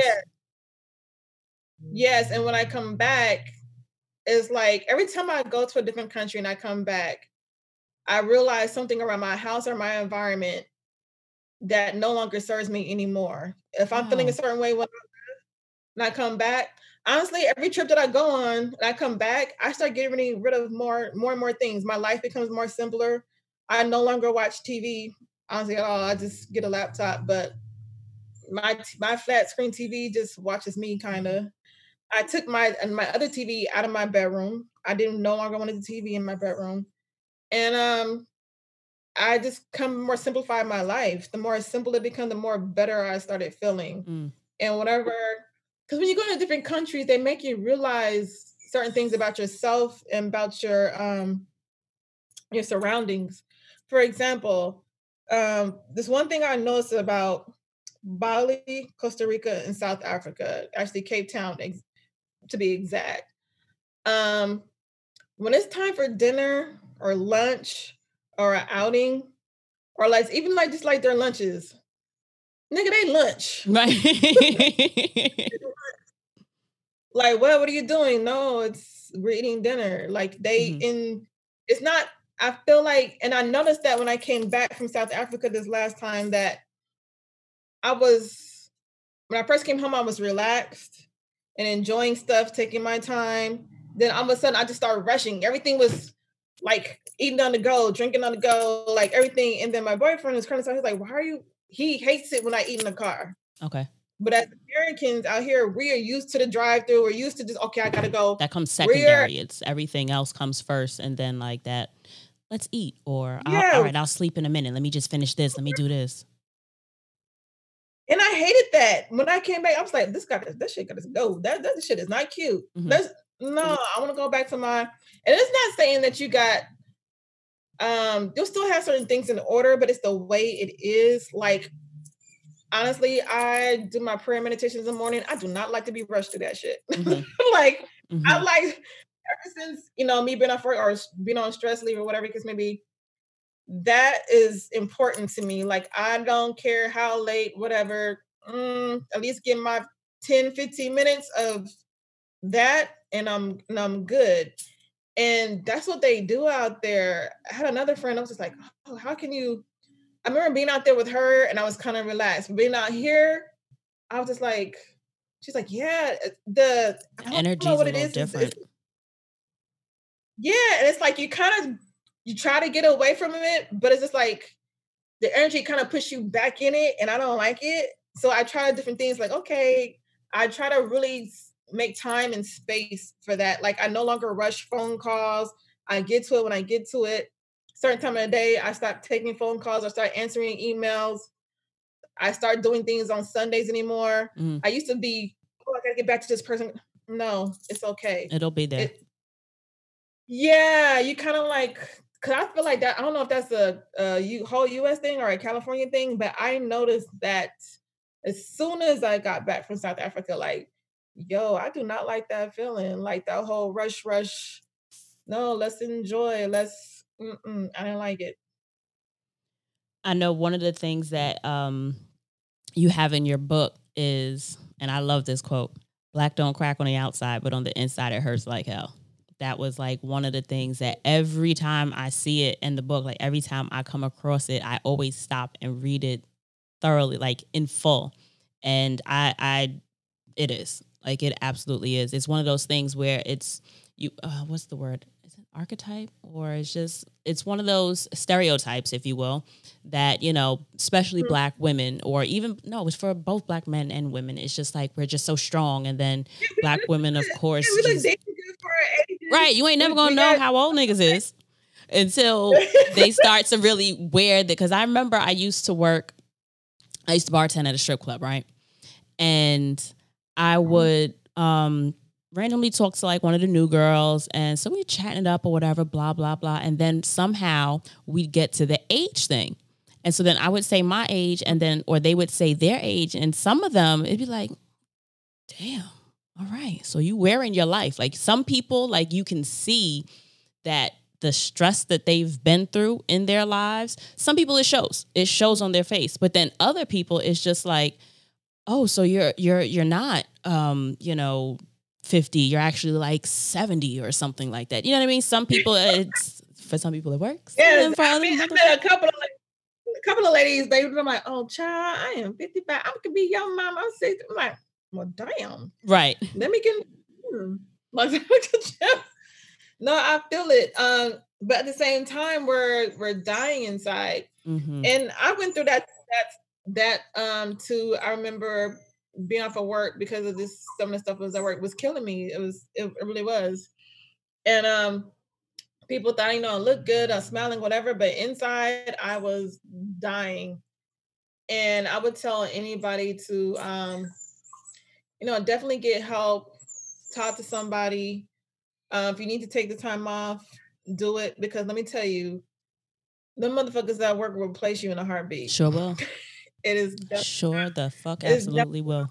Yes, and when I come back, it's like every time I go to a different country and I come back, I realize something around my house or my environment that no longer serves me anymore. If I'm feeling a certain way when I come back, honestly, every trip that I go on and I come back, I start getting rid of more and more things. My life becomes more simpler. I no longer watch TV, honestly, at all. I just get a laptop, but my flat screen TV just watches me kind of. I took my other TV out of my bedroom. I didn't no longer wanted the TV in my bedroom. And I just more simplified my life. The more simple it became, the more better I started feeling. And whatever, because when you go to different countries, they make you realize certain things about yourself and about your surroundings. For example, this one thing I noticed about Bali, Costa Rica, and South Africa, actually Cape Town, to be exact. When it's time for dinner or lunch or an outing, or like even like just like their lunches, nigga, they lunch. Right. Like, what are you doing? No, we're eating dinner. Like it's not, I feel like, and I noticed that when I came back from South Africa this last time that when I first came home, I was relaxed and enjoying stuff, taking my time. Then all of a sudden I just started rushing. Everything was like eating on the go, drinking on the go, like everything. And then my boyfriend was kind of, he's like, he hates it when I eat in the car. Okay. But as Americans out here, we are used to the drive-through. We're used to just, okay, I gotta go. That comes secondary. It's everything else comes first, and then like that, let's eat, or all right, I'll sleep in a minute. Let me just finish this. Let me do this. And I hated that. When I came back, I was like, that shit gotta go. That shit is not cute. No, I want to go back to my, and it's not saying that you got, you'll still have certain things in order, but it's the way it is. Like, honestly, I do my prayer meditations in the morning. I do not like to be rushed through that shit. Like, I like, ever since, me being off work or being on stress leave or whatever, because maybe that is important to me. Like, I don't care how late, whatever, at least get my 10, 15 minutes of that and I'm good. And that's what they do out there. I had another friend, I was just like, oh, how can you, I remember being out there with her and I was kind of relaxed. But being out here, I was just like, she's like, yeah, the energy is a little different. Yeah, and it's like you try to get away from it, but it's just like the energy kind of push you back in it, and I don't like it. So I try different things. Like, okay, I try to really make time and space for that. Like, I no longer rush phone calls. I get to it when I get to it. Certain time of the day, I stop taking phone calls. I start answering emails. I start doing things on Sundays anymore. I used to be, I gotta get back to this person. No, it's okay. It'll be there. Yeah, you kind of like, because I feel like that, I don't know if that's a whole US thing or a California thing, but I noticed that as soon as I got back from South Africa, like, yo, I do not like that feeling, like that whole rush. No, let's enjoy. I didn't like it. I know one of the things that you have in your book is, and I love this quote, "Black don't crack on the outside, but on the inside it hurts like hell." That was like one of the things that every time I see it in the book, like every time I come across it, I always stop and read it thoroughly, like in full. And it is like, it absolutely is. It's one of those things where it's what's the word? Is it archetype, or it's one of those stereotypes, if you will, that, especially Black women, or even, no, it's for both Black men and women. It's just like, we're just so strong. And then Black women, of course, right. You ain't never gonna know how old niggas is until they start to really wear that. Because I remember I used to bartend at a strip club, right? And I would randomly talk to like one of the new girls, and so we'd chatting it up or whatever, blah, blah, blah. And then somehow we'd get to the age thing. And so then I would say my age, and then, or they would say their age. And some of them, it'd be like, damn, all right, so you wearing your life. Like, some people, like, you can see that the stress that they've been through in their lives. Some people it shows on their face. But then other people, it's just like, oh, so you're not 50, you're actually like 70 or something like that. You know what I mean? Some people, for some people it works. Yeah, I met a couple of ladies, they were like, oh, child, I am 55. I could be your mom. I'm 60. I'm like, well, damn. Right. Let me get like, no, I feel it. But at the same time, we're dying inside. And I went through that too. I remember being off of work because of this, some of the stuff was at work was killing me. It really was. And people thought, I look good, I'm smiling, whatever, but inside I was dying. And I would tell anybody to definitely get help, talk to somebody. If you need to take the time off, do it, because let me tell you, the motherfuckers at work will replace you in a heartbeat. Sure will. It is sure the fuck absolutely will.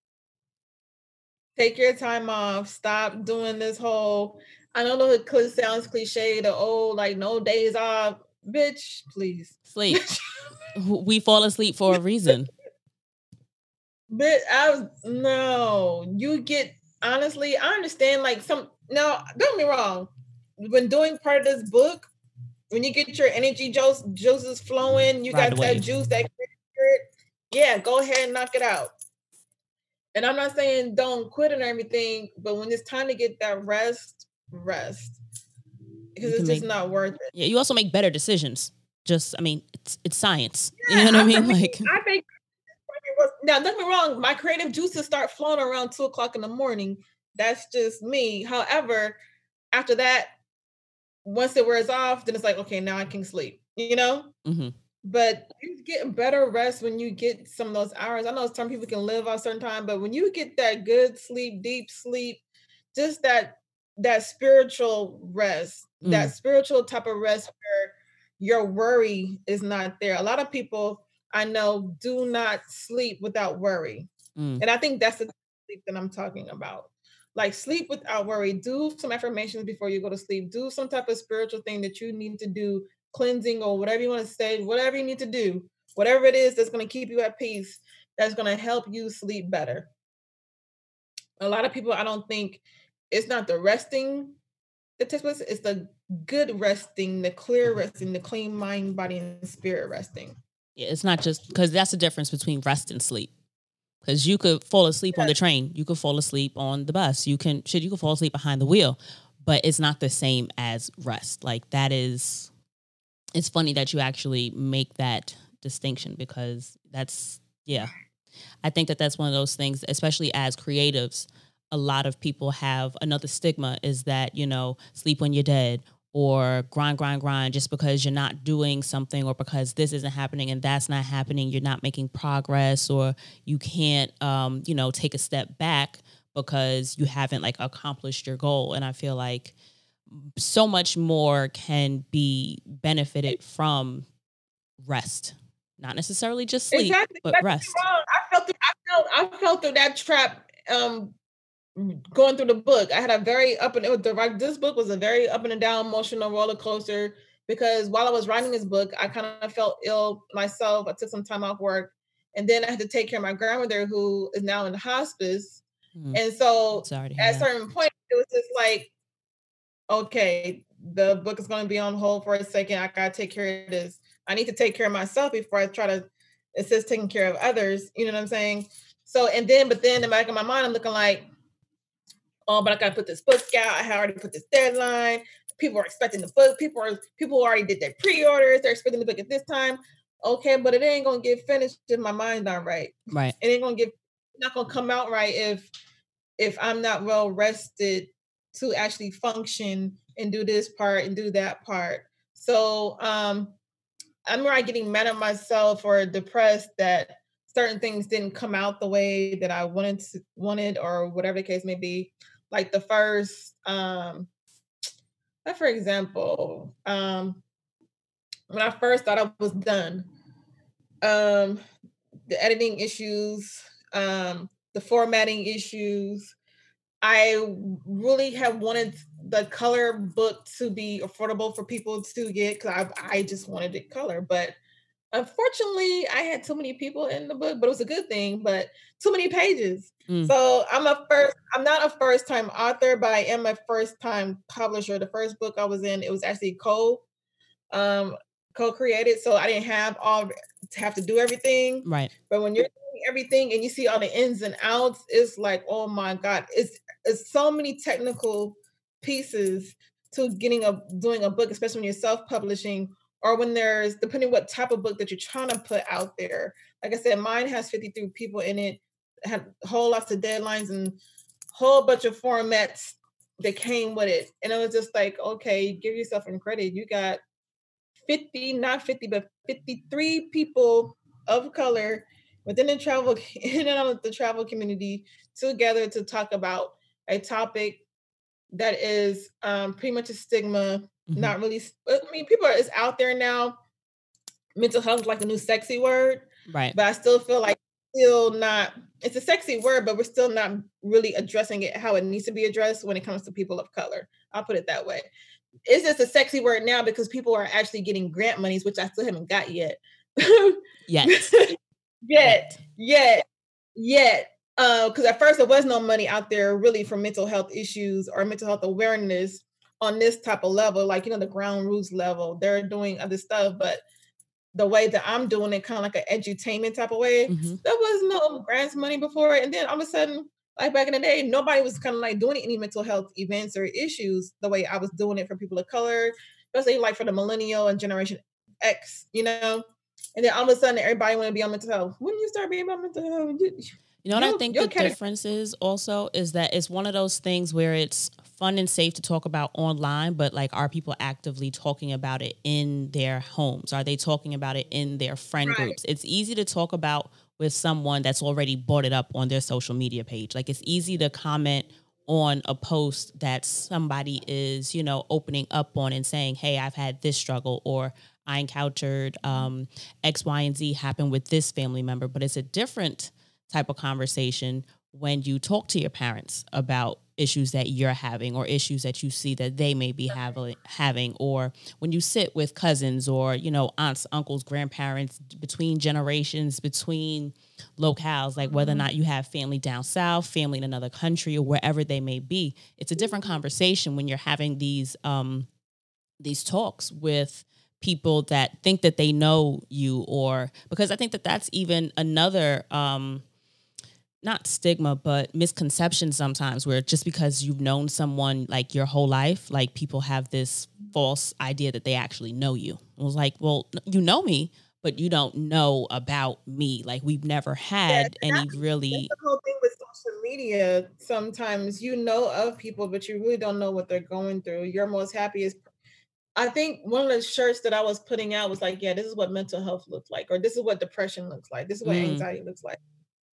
Take your time off. Stop doing this whole, I know it sounds cliche, the old, like, no days off. Bitch, please. Sleep. We fall asleep for a reason. But you get, honestly, I understand, like, don't get me wrong. When doing part of this book, when you get your energy juices flowing, you got that juice, that spirit, yeah, go ahead and knock it out. And I'm not saying don't quit and everything, but when it's time to get that rest. Because it's just not worth it. Yeah, you also make better decisions. It's science. You know what I mean? Like, I make Now, don't get me wrong, my creative juices start flowing around 2:00 in the morning. That's just me. However, after that, once it wears off, then it's like, okay, now I can sleep, you know? Mm-hmm. But you get better rest when you get some of those hours. I know some people can live a certain time, but when you get that good sleep, deep sleep, just that spiritual rest, that spiritual type of rest where your worry is not there. A lot of people I know do not sleep without worry. And I think that's the sleep that I'm talking about. Like sleep without worry. Do some affirmations before you go to sleep. Do some type of spiritual thing that you need to do, cleansing or whatever you want to say, whatever you need to do, whatever it is that's going to keep you at peace, that's going to help you sleep better. A lot of people, I don't think it's not the resting that takes place, it's the good resting, the clear resting, the clean mind, body, and spirit resting. Yeah, it's not just because that's the difference between rest and sleep. Because you could fall asleep on the train, you could fall asleep on the bus, you can fall asleep behind the wheel, but it's not the same as rest. Like that is, it's funny that you actually make that distinction because that's, yeah. I think that that's one of those things, especially as creatives, a lot of people have another stigma is that, you know, sleep when you're dead or grind just because you're not doing something or because this isn't happening and that's not happening. You're not making progress or you can't, you know, take a step back because you haven't like accomplished your goal. And I feel like so much more can be benefited from rest. Not necessarily just sleep, Exactly. but That's rest. wrong. I felt through that trap going through the book. I had a very this book was a very up and down emotional roller coaster because while I was writing this book, I kind of felt ill myself. I took some time off work and then I had to take care of my grandmother who is now in the hospice. And so at a certain point, it was just like, okay, the book is going to be on hold for a second. I got to take care of this. I need to take care of myself before I try to assist taking care of others. You know what I'm saying? So, but then in the back of my mind, I'm looking like, oh, but I got to put this book out. I had already put this deadline. People are expecting the book. People already did their pre-orders. They're expecting the book at this time. Okay, but it ain't going to get finished if my mind's not right. Right. It ain't going to not going to come out right if I'm not well rested to actually function and do this part and do that part. So I'm not getting mad at myself or depressed that certain things didn't come out the way that I wanted or whatever the case may be. Like the first, like for example, when I first thought I was done, the editing issues, the formatting issues, I really have wanted the color book to be affordable for people to get because I just wanted it color. But unfortunately, I had too many people in the book, but it was a good thing, but too many pages. So I'm not a first time author, but I am a first time publisher. The first book I was in, it was actually co-created. So I didn't have to do everything. Right. But when you're doing everything and you see all the ins and outs, it's like, oh my God, it's so many technical pieces to doing a book, especially when you're self-publishing or when there's, depending what type of book that you're trying to put out there. Like I said, mine has 53 people in it, had whole lots of deadlines and whole bunch of formats that came with it. And it was just like, okay, give yourself some credit. You got 50, not 50, but 53 people of color within the travel in and out of the travel community together to talk about a topic that is pretty much a stigma. Not really. I mean, it's out there now. Mental health is like the new sexy word, right? But I still feel like it's a sexy word, but we're still not really addressing it how it needs to be addressed when it comes to people of color. I'll put it that way. It's just a sexy word now because people are actually getting grant monies, which I still haven't got yet. Yet. Because at first there was no money out there really for mental health issues or mental health awareness on this type of level, like, the ground roots level. They're doing other stuff, but the way that I'm doing it, kind of like an edutainment type of way, there was no grants money before. And then all of a sudden, like back in the day, nobody was kind of like doing any mental health events or issues the way I was doing it for people of color, especially like for the millennial and Generation X, And then all of a sudden, everybody want to be on mental health. When you start being on mental health, You know what I think the difference is also is that it's one of those things where it's fun and safe to talk about online, but like, are people actively talking about it in their homes? Are they talking about it in their friend groups? It's easy to talk about with someone that's already brought it up on their social media page. Like, it's easy to comment on a post that somebody is, you know, opening up on and saying, hey, I've had this struggle, or I encountered X, Y, and Z happened with this family member. But it's a different type of conversation when you talk to your parents about issues that you're having or issues that you see that they may be having, or when you sit with cousins or, you know, aunts, uncles, grandparents, between generations, between locales, like whether or not you have family down south, family in another country, or wherever they may be. It's a different conversation when you're having these talks with people that think that they know you, or because I think that that's even another not stigma, but misconception sometimes, where just because you've known someone like your whole life, like people have this false idea that they actually know you. It was like, well, you know me, but you don't know about me. Like, we've never had any really. That's the whole thing with social media. Sometimes you know of people, but you really don't know what they're going through. Your most happiest. I think one of the shirts that I was putting out was like, yeah, this is what mental health looks like, or this is what depression looks like. This is what anxiety looks like.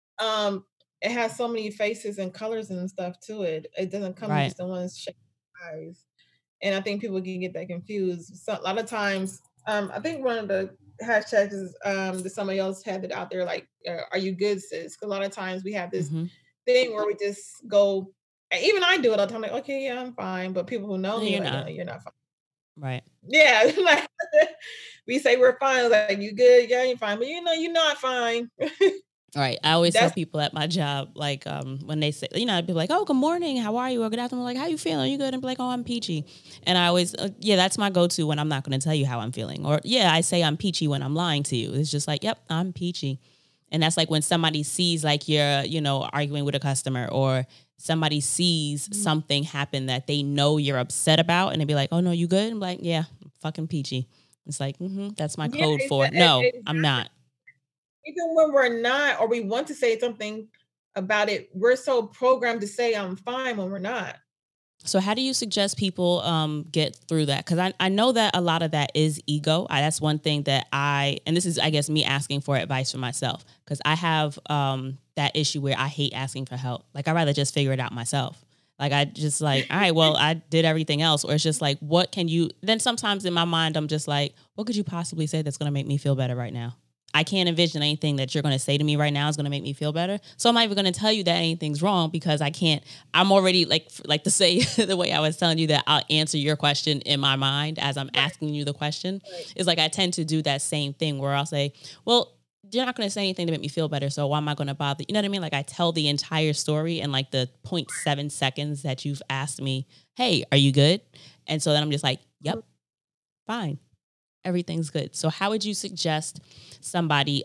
It has so many faces and colors and stuff to it. It doesn't come in just in one shape eyes. And I think people can get that confused. So a lot of times, I think one of the hashtags is that somebody else had it out there, like, are you good, sis? Because a lot of times we have this thing where we just go, even I do it all the time, like, okay, yeah, I'm fine. But people who know me, You're like, not. you're not fine. Right. Yeah, like we say we're fine, like, you good? Yeah, you're fine. But you know, you're not fine. Right. I always tell people at my job, like, when they say, you know, I'd be like, oh, good morning, how are you? Or good afternoon, like, how you feeling? Are you good? And be like, oh, I'm peachy. And I always, yeah, that's my go-to when I'm not going to tell you how I'm feeling. Or, yeah, I say I'm peachy when I'm lying to you. It's just like, yep, I'm peachy. And that's like when somebody sees, like, you're, you know, arguing with a customer, or somebody sees something happen that they know you're upset about, and they be like, oh, no, you good? I'm like, yeah, I'm fucking peachy. It's like, that's my code for, no, I'm not. Even when we're not, or we want to say something about it, we're so programmed to say I'm fine when we're not. So how do you suggest people get through that? Because I know that a lot of that is ego. That's one thing that and this is, I guess, me asking for advice for myself, because I have that issue where I hate asking for help. Like, I'd rather just figure it out myself. Like, I just like, all right, well, I did everything else. Or it's just like, what can you, then sometimes in my mind, I'm just like, what could you possibly say that's going to make me feel better right now? I can't envision anything that you're going to say to me right now is going to make me feel better. So I'm not even going to tell you that anything's wrong, because I can't, I'm already like to say the way I was telling you that I'll answer your question in my mind as I'm asking you the question. Is like, I tend to do that same thing where I'll say, well, you're not going to say anything to make me feel better, so why am I going to bother? You know what I mean? Like, I tell the entire story in like the 0.7 seconds that you've asked me, hey, are you good? And so then I'm just like, yep, fine. Everything's good. So how would you suggest somebody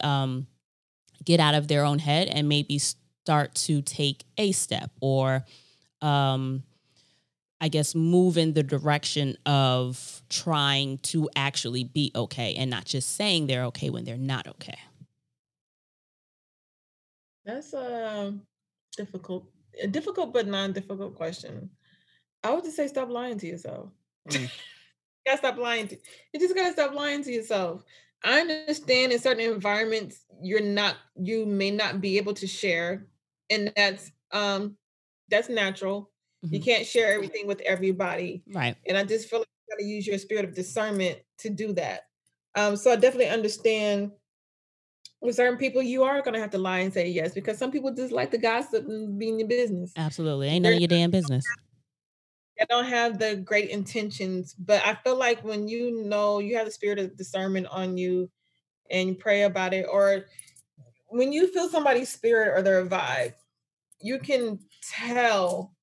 get out of their own head and maybe start to take a step, or I guess move in the direction of trying to actually be okay and not just saying they're okay when they're not okay? That's a difficult but non-difficult question. I would just say stop lying to yourself. You gotta stop lying to you just gotta stop lying to yourself. I understand in certain environments you may not be able to share, and that's natural. You can't share everything with everybody. Right. And I just feel like you gotta use your spirit of discernment to do that. So I definitely understand with certain people you are gonna have to lie and say yes, because some people just like to gossip and be in your business. Absolutely. Ain't none of your damn business. They don't have the great intentions, but I feel like when you know you have the spirit of discernment on you and you pray about it, or when you feel somebody's spirit or their vibe, you can tell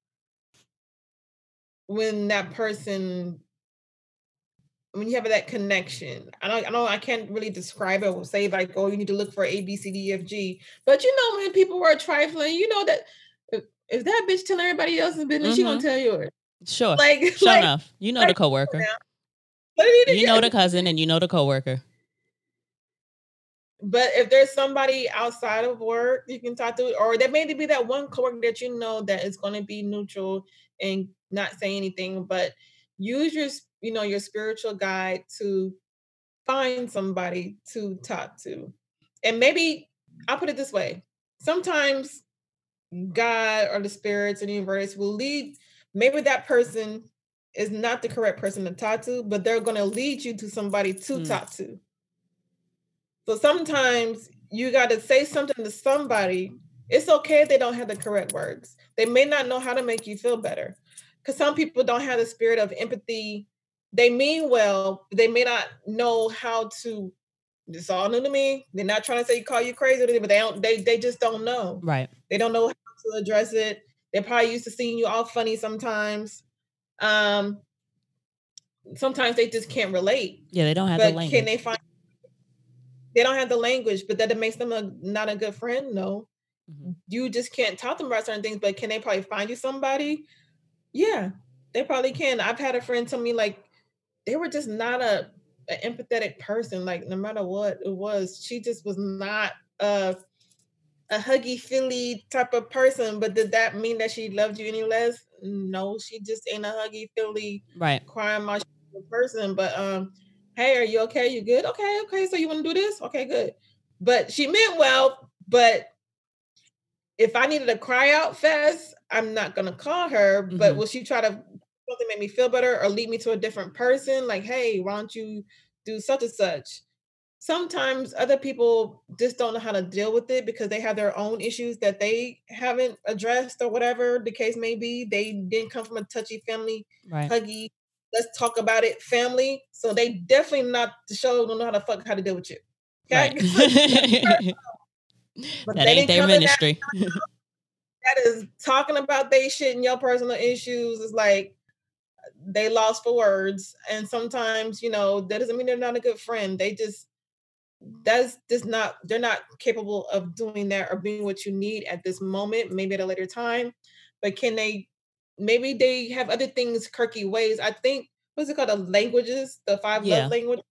when that person, when you have that connection. I can't really describe it or say like, oh, you need to look for A, B, C, D, F, G. But you know, when people are trifling, you know that if that bitch telling everybody else's business, she gonna tell yours. Sure. Like, sure enough. You know the coworker. You know the cousin, and you know the coworker. But if there's somebody outside of work you can talk to, or there may be that one coworker that you know that is going to be neutral and not say anything, but use your your spiritual guide to find somebody to talk to. And maybe I'll put it this way. Sometimes God or the spirits or the universe will lead, maybe that person is not the correct person to talk to, but they're going to lead you to somebody to talk to. So sometimes you got to say something to somebody. It's okay if they don't have the correct words. They may not know how to make you feel better, because some people don't have the spirit of empathy. They mean well, they may not know how to. It's all new to me. They're not trying to say call you crazy or anything, but they don't. They just don't know. Right. They don't know how to address it. They're probably used to seeing you all funny sometimes. Sometimes they just can't relate. Yeah, they don't have the language. Can they find? They don't have the language, but that makes them not a good friend. No, you just can't talk to them about certain things. But can they probably find you somebody? Yeah, they probably can. I've had a friend tell me like they were just not an empathetic person. Like no matter what it was, she just was not a huggy feely type of person. But did that mean that she loved you any less? No, she just ain't a huggy feely crying my person. But hey, are you okay? You good? Okay. So you want to do this? Okay, good. But she meant well. But if I needed a cry out fast, I'm not gonna call her. But will she try to something make me feel better or lead me to a different person? Like, hey, why don't you do such and such? Sometimes other people just don't know how to deal with it because they have their own issues that they haven't addressed or whatever the case may be. They didn't come from a touchy family, huggy, let's talk about it family. So they definitely not the show don't know how to deal with you. Okay? Right. But that ain't their ministry. That is talking about they shit and your personal issues is like they lost for words. And sometimes, that doesn't mean they're not a good friend. They just they're not capable of doing that or being what you need at this moment, maybe at a later time. But maybe they have other things, quirky ways. I think, what's it called? The languages, the 5 love languages.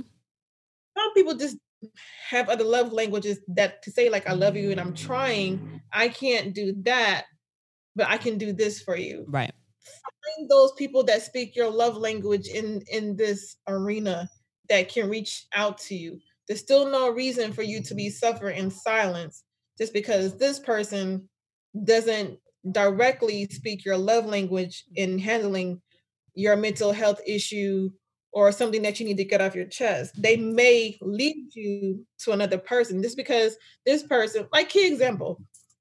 Some people just have other love languages that to say like, I love you and I'm trying. I can't do that, but I can do this for you. Right. Find those people that speak your love language in this arena that can reach out to you. There's still no reason for you to be suffering in silence just because this person doesn't directly speak your love language in handling your mental health issue or something that you need to get off your chest. They may lead you to another person just because this person, like key example,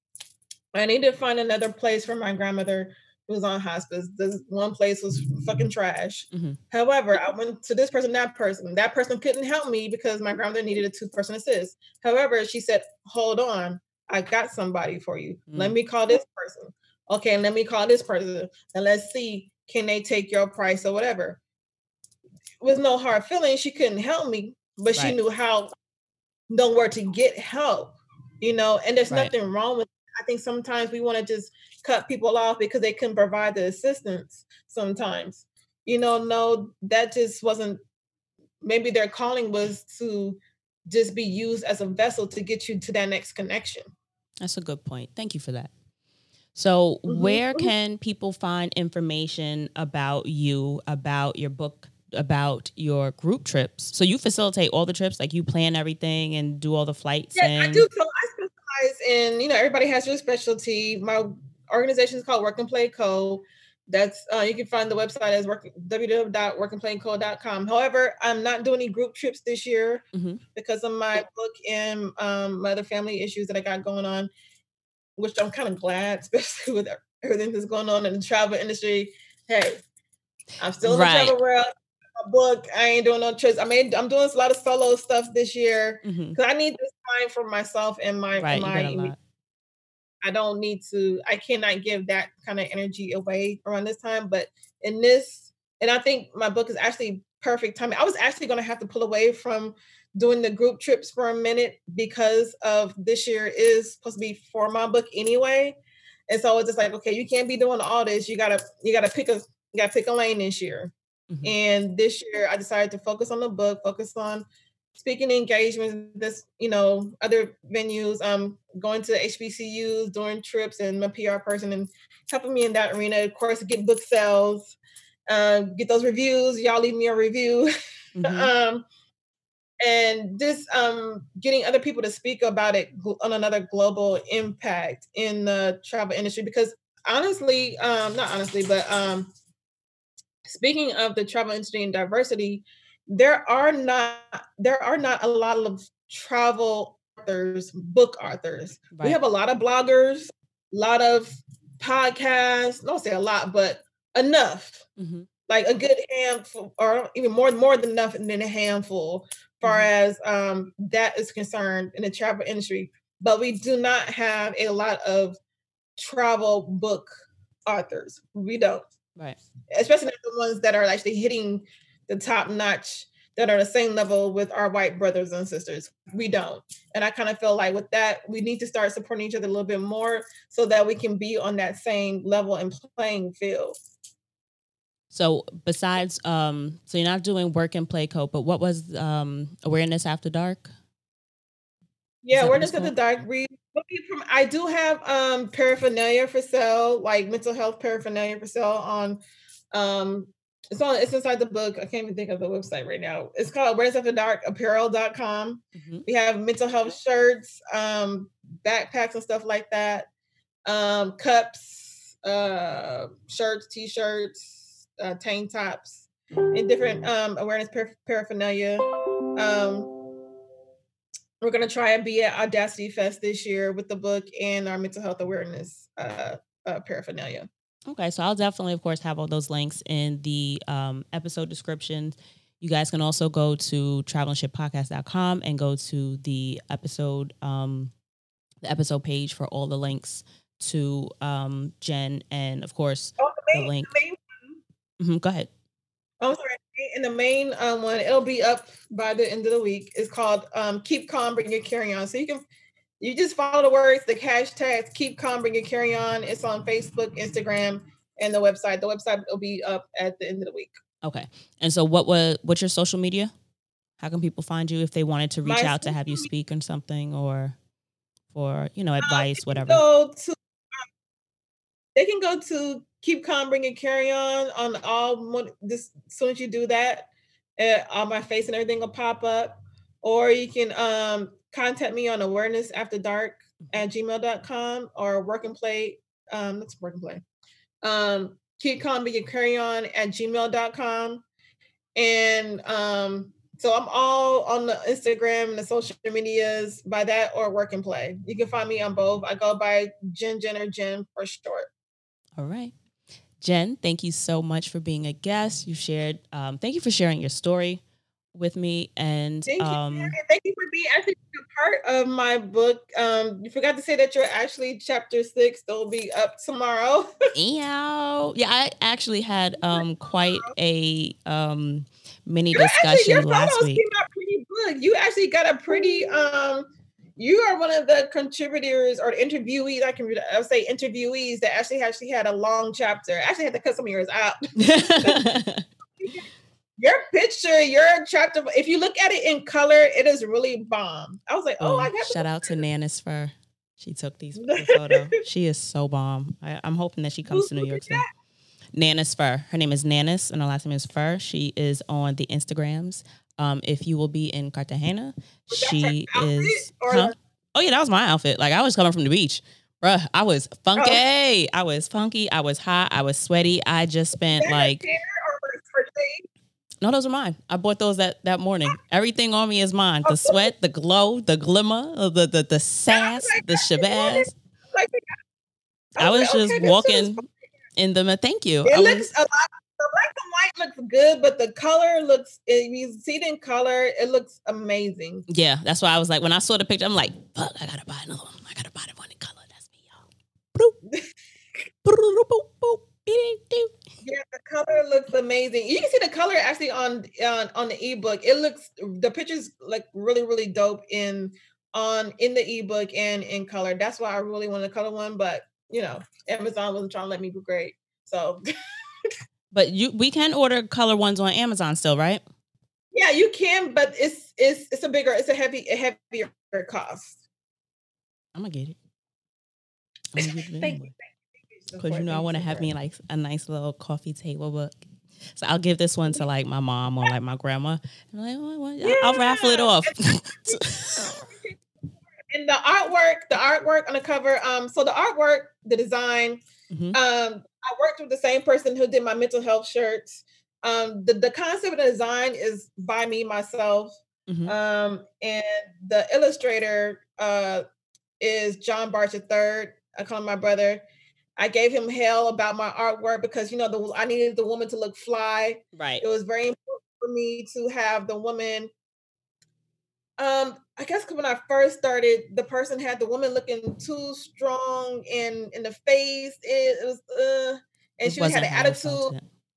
I need to find another place for my grandmother who was on hospice. This one place was fucking trash. However, I went to this person, that person. That person couldn't help me because my grandmother needed a 2-person assist. However, she said, hold on, I got somebody for you. Let me call this person. Okay, let me call this person. And let's see, can they take your price or whatever? With no hard feelings, she couldn't help me, but she knew where to get help, and there's nothing wrong with it. I think sometimes we want to just cut people off because they couldn't provide the assistance sometimes. No, that just wasn't, maybe their calling was to just be used as a vessel to get you to that next connection. That's a good point. Thank you for that. So where can people find information about you, about your book, about your group trips? So you facilitate all the trips, like you plan everything and do all the flights? Yeah, I do. So I specialize in, everybody has your specialty. My organization is called Work and Play Co. That's you can find the website as www.workandplayco.com. However, I'm not doing any group trips this year because of my book and my other family issues that I got going on, which I'm kind of glad, especially with everything that's going on in the travel industry. Hey, I'm still in the travel world. My book, I ain't doing no trips. I'm doing a lot of solo stuff this year because I need this time for myself and my I don't need to, I cannot give that kind of energy away around this time. But and I think my book is actually perfect timing. I was actually going to have to pull away from doing the group trips for a minute because of this year is supposed to be for my book anyway. And so it's just like, okay, you can't be doing all this. You gotta pick a lane this year. And this year I decided to focus on the book, focus on speaking engagements, this, other venues, going to HBCUs, doing trips, and my PR person and helping me in that arena. Of course, get book sales, get those reviews. Y'all leave me a review. Mm-hmm. And just getting other people to speak about it on another global impact in the travel industry. Because honestly, not honestly, but speaking of the travel industry and diversity, there are not a lot of travel authors, book authors. Right. We have a lot of bloggers, a lot of podcasts. Don't say a lot, but enough. Mm-hmm. Like a good handful, or even more than enough than a handful, as far as that is concerned in the travel industry. But we do not have a lot of travel book authors. We don't. Right. Especially not the ones that are actually hitting the top notch, that are the same level with our white brothers and sisters. We don't. And I kind of feel like with that, we need to start supporting each other a little bit more so that we can be on that same level and playing field. So besides, so you're not doing Work and Play Co, but what was Awareness After Dark? Yeah, Awareness After Dark. I do have paraphernalia for sale, like mental health paraphernalia for sale on it's inside the book. I can't even think of the website right now. It's called Awareness After Dark apparel.com. Mm-hmm. We have mental health shirts, backpacks and stuff like that. Cups, shirts, t-shirts, tank tops, and different awareness paraphernalia. We're going to try and be at Audacity Fest this year with the book and our mental health awareness paraphernalia. Okay, so I'll definitely, of course, have all those links in the episode descriptions. You guys can also go to travelandshippodcast.com and go to the episode page for all the links to Jen, and of course the link. Go ahead. Oh, sorry. And the main one, it'll be up by the end of the week. It's called "Keep Calm, Bring Your Carry On." So you just follow the words, the hashtags "Keep Calm, Bring Your Carry On." It's on Facebook, Instagram, and the website. The website will be up at the end of the week. Okay. And so what's your social media? How can people find you if they wanted to reach out to have you speak on something or for, advice, whatever? They can go to Keep Calm, Bring Your Carry On all this. As soon as you do that, on my face and everything will pop up. Or you can contact me on awarenessafterdark@gmail.com or Work and Play. Let's Work and Play. Keep Calm, Bring Your Carry On@gmail.com. And so I'm all on the Instagram and the social medias by that, or Work and Play. You can find me on both. I go by Jen or Jen for short. All right. Jen, thank you so much for being a guest. You shared, thank you for sharing your story with me. And thank you for being actually a part of my book. You forgot to say that you're actually chapter 6. They'll be up tomorrow. Yeah, I actually had quite a mini discussion last week. Pretty book. You actually got a pretty you are one of the contributors or the interviewees. I'll say interviewees that actually had a long chapter. I actually had to cut some of yours out. Your picture, your chapter, if you look at it in color, it is really bomb. I was like, I got shout out to Nanis Fur. She took the photo. She is so bomb. I'm hoping that she comes to New York soon. Nanis Fur. Her name is Nanis and her last name is Fur. She is on the Instagrams. If you will be in Cartagena, she is. Huh? Oh yeah, that was my outfit. Like I was coming from the beach, bruh. I was funky. Oh. I was funky. I was hot. I was sweaty. I just spent like. No, those are mine. I bought those that morning. Everything on me is mine. The sweat, the glow, the glimmer, the sass, the shabazz. I was just walking in the. Thank you. It looks a lot. The black and white looks good, but the color looks. If you see it in color, it looks amazing. Yeah, that's why I was like, when I saw the picture, I'm like, fuck, I gotta buy another one. I gotta buy the one in color. That's me, y'all. Yeah, the color looks amazing. You can see the color actually on the ebook. It looks, the pictures like really, really dope in the ebook and in color. That's why I really wanted the color one, but Amazon wasn't trying to let me be great. So but we can order color ones on Amazon still, right? Yeah, you can, but it's a heavier cost. I'm gonna get it. I'm gonna get it Thank anyway. you. Because I want to have me like a nice little coffee table book. So I'll give this one to like my mom or like my grandma. And like, I'll raffle it off. And the artwork on the cover. So the artwork, the design. Mm-hmm. I worked with the same person who did my mental health shirts. The concept of the design is by me myself. Mm-hmm. And the illustrator is John Barch III. I call him my brother. I gave him hell about my artwork because I needed the woman to look fly. Right. It was very important for me to have the woman. I guess when I first started, the person had the woman looking too strong in the face. It was and she had an attitude.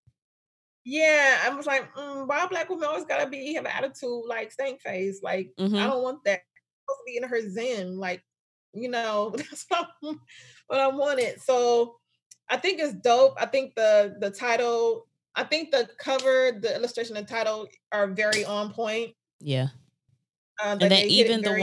Yeah, I was like, why black women always gotta have an attitude like stank face? Like, I don't want that. I'm supposed to be in her zen, like, that's what I wanted. So I think it's dope. I think the title, I think the cover, the illustration, and title are very on point. Yeah. And then even the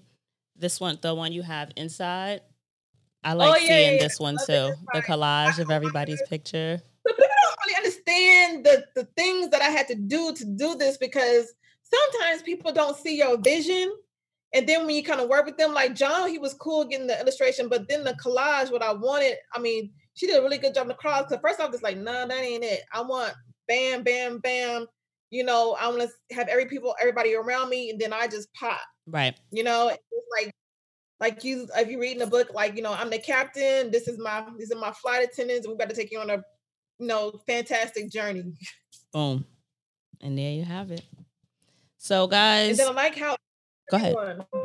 one you have inside, I like seeing this one too. The collage of everybody's picture. But people don't really understand the things that I had to do this, because sometimes people don't see your vision. And then when you kind of work with them, like John, he was cool getting the illustration, but then the collage, what I wanted, I mean, she did a really good job in the collage. Because first off, it's like, no, that ain't it. I want bam, bam, bam. I want to have everybody around me, and then I just pop. Right. It's like you, if you read in the book, like, I'm the captain. These are my flight attendants, and we got to take you on a fantastic journey. Boom. And there you have it. So guys, and then I like how go ahead.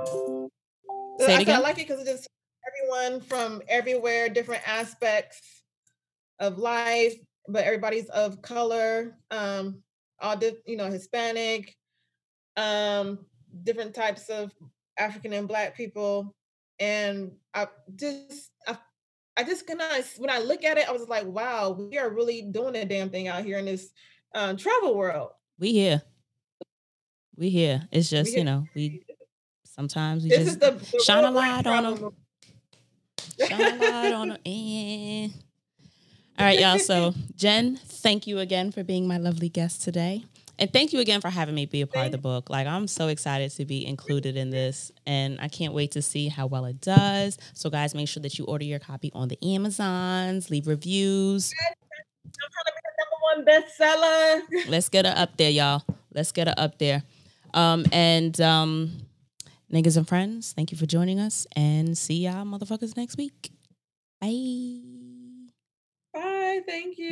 Say it again. I like it because it just everyone from everywhere, different aspects of life, but everybody's of color, all Hispanic, different types of African and Black people. And I just cannot, when I look at it, I was like, wow, we are really doing a damn thing out here in this travel world. We here. It's just, we sometimes we just shine a light on them. Shine a light on them. All right, y'all. So, Jen, thank you again for being my lovely guest today. And thank you again for having me be a part of the book. Like, I'm so excited to be included in this, and I can't wait to see how well it does. So, guys, make sure that you order your copy on the Amazons, leave reviews. I'm trying to be the number one bestseller. Let's get her up there, y'all. Let's get her up there. Niggas and friends, thank you for joining us, and see y'all motherfuckers next week. Bye. Bye. Thank you.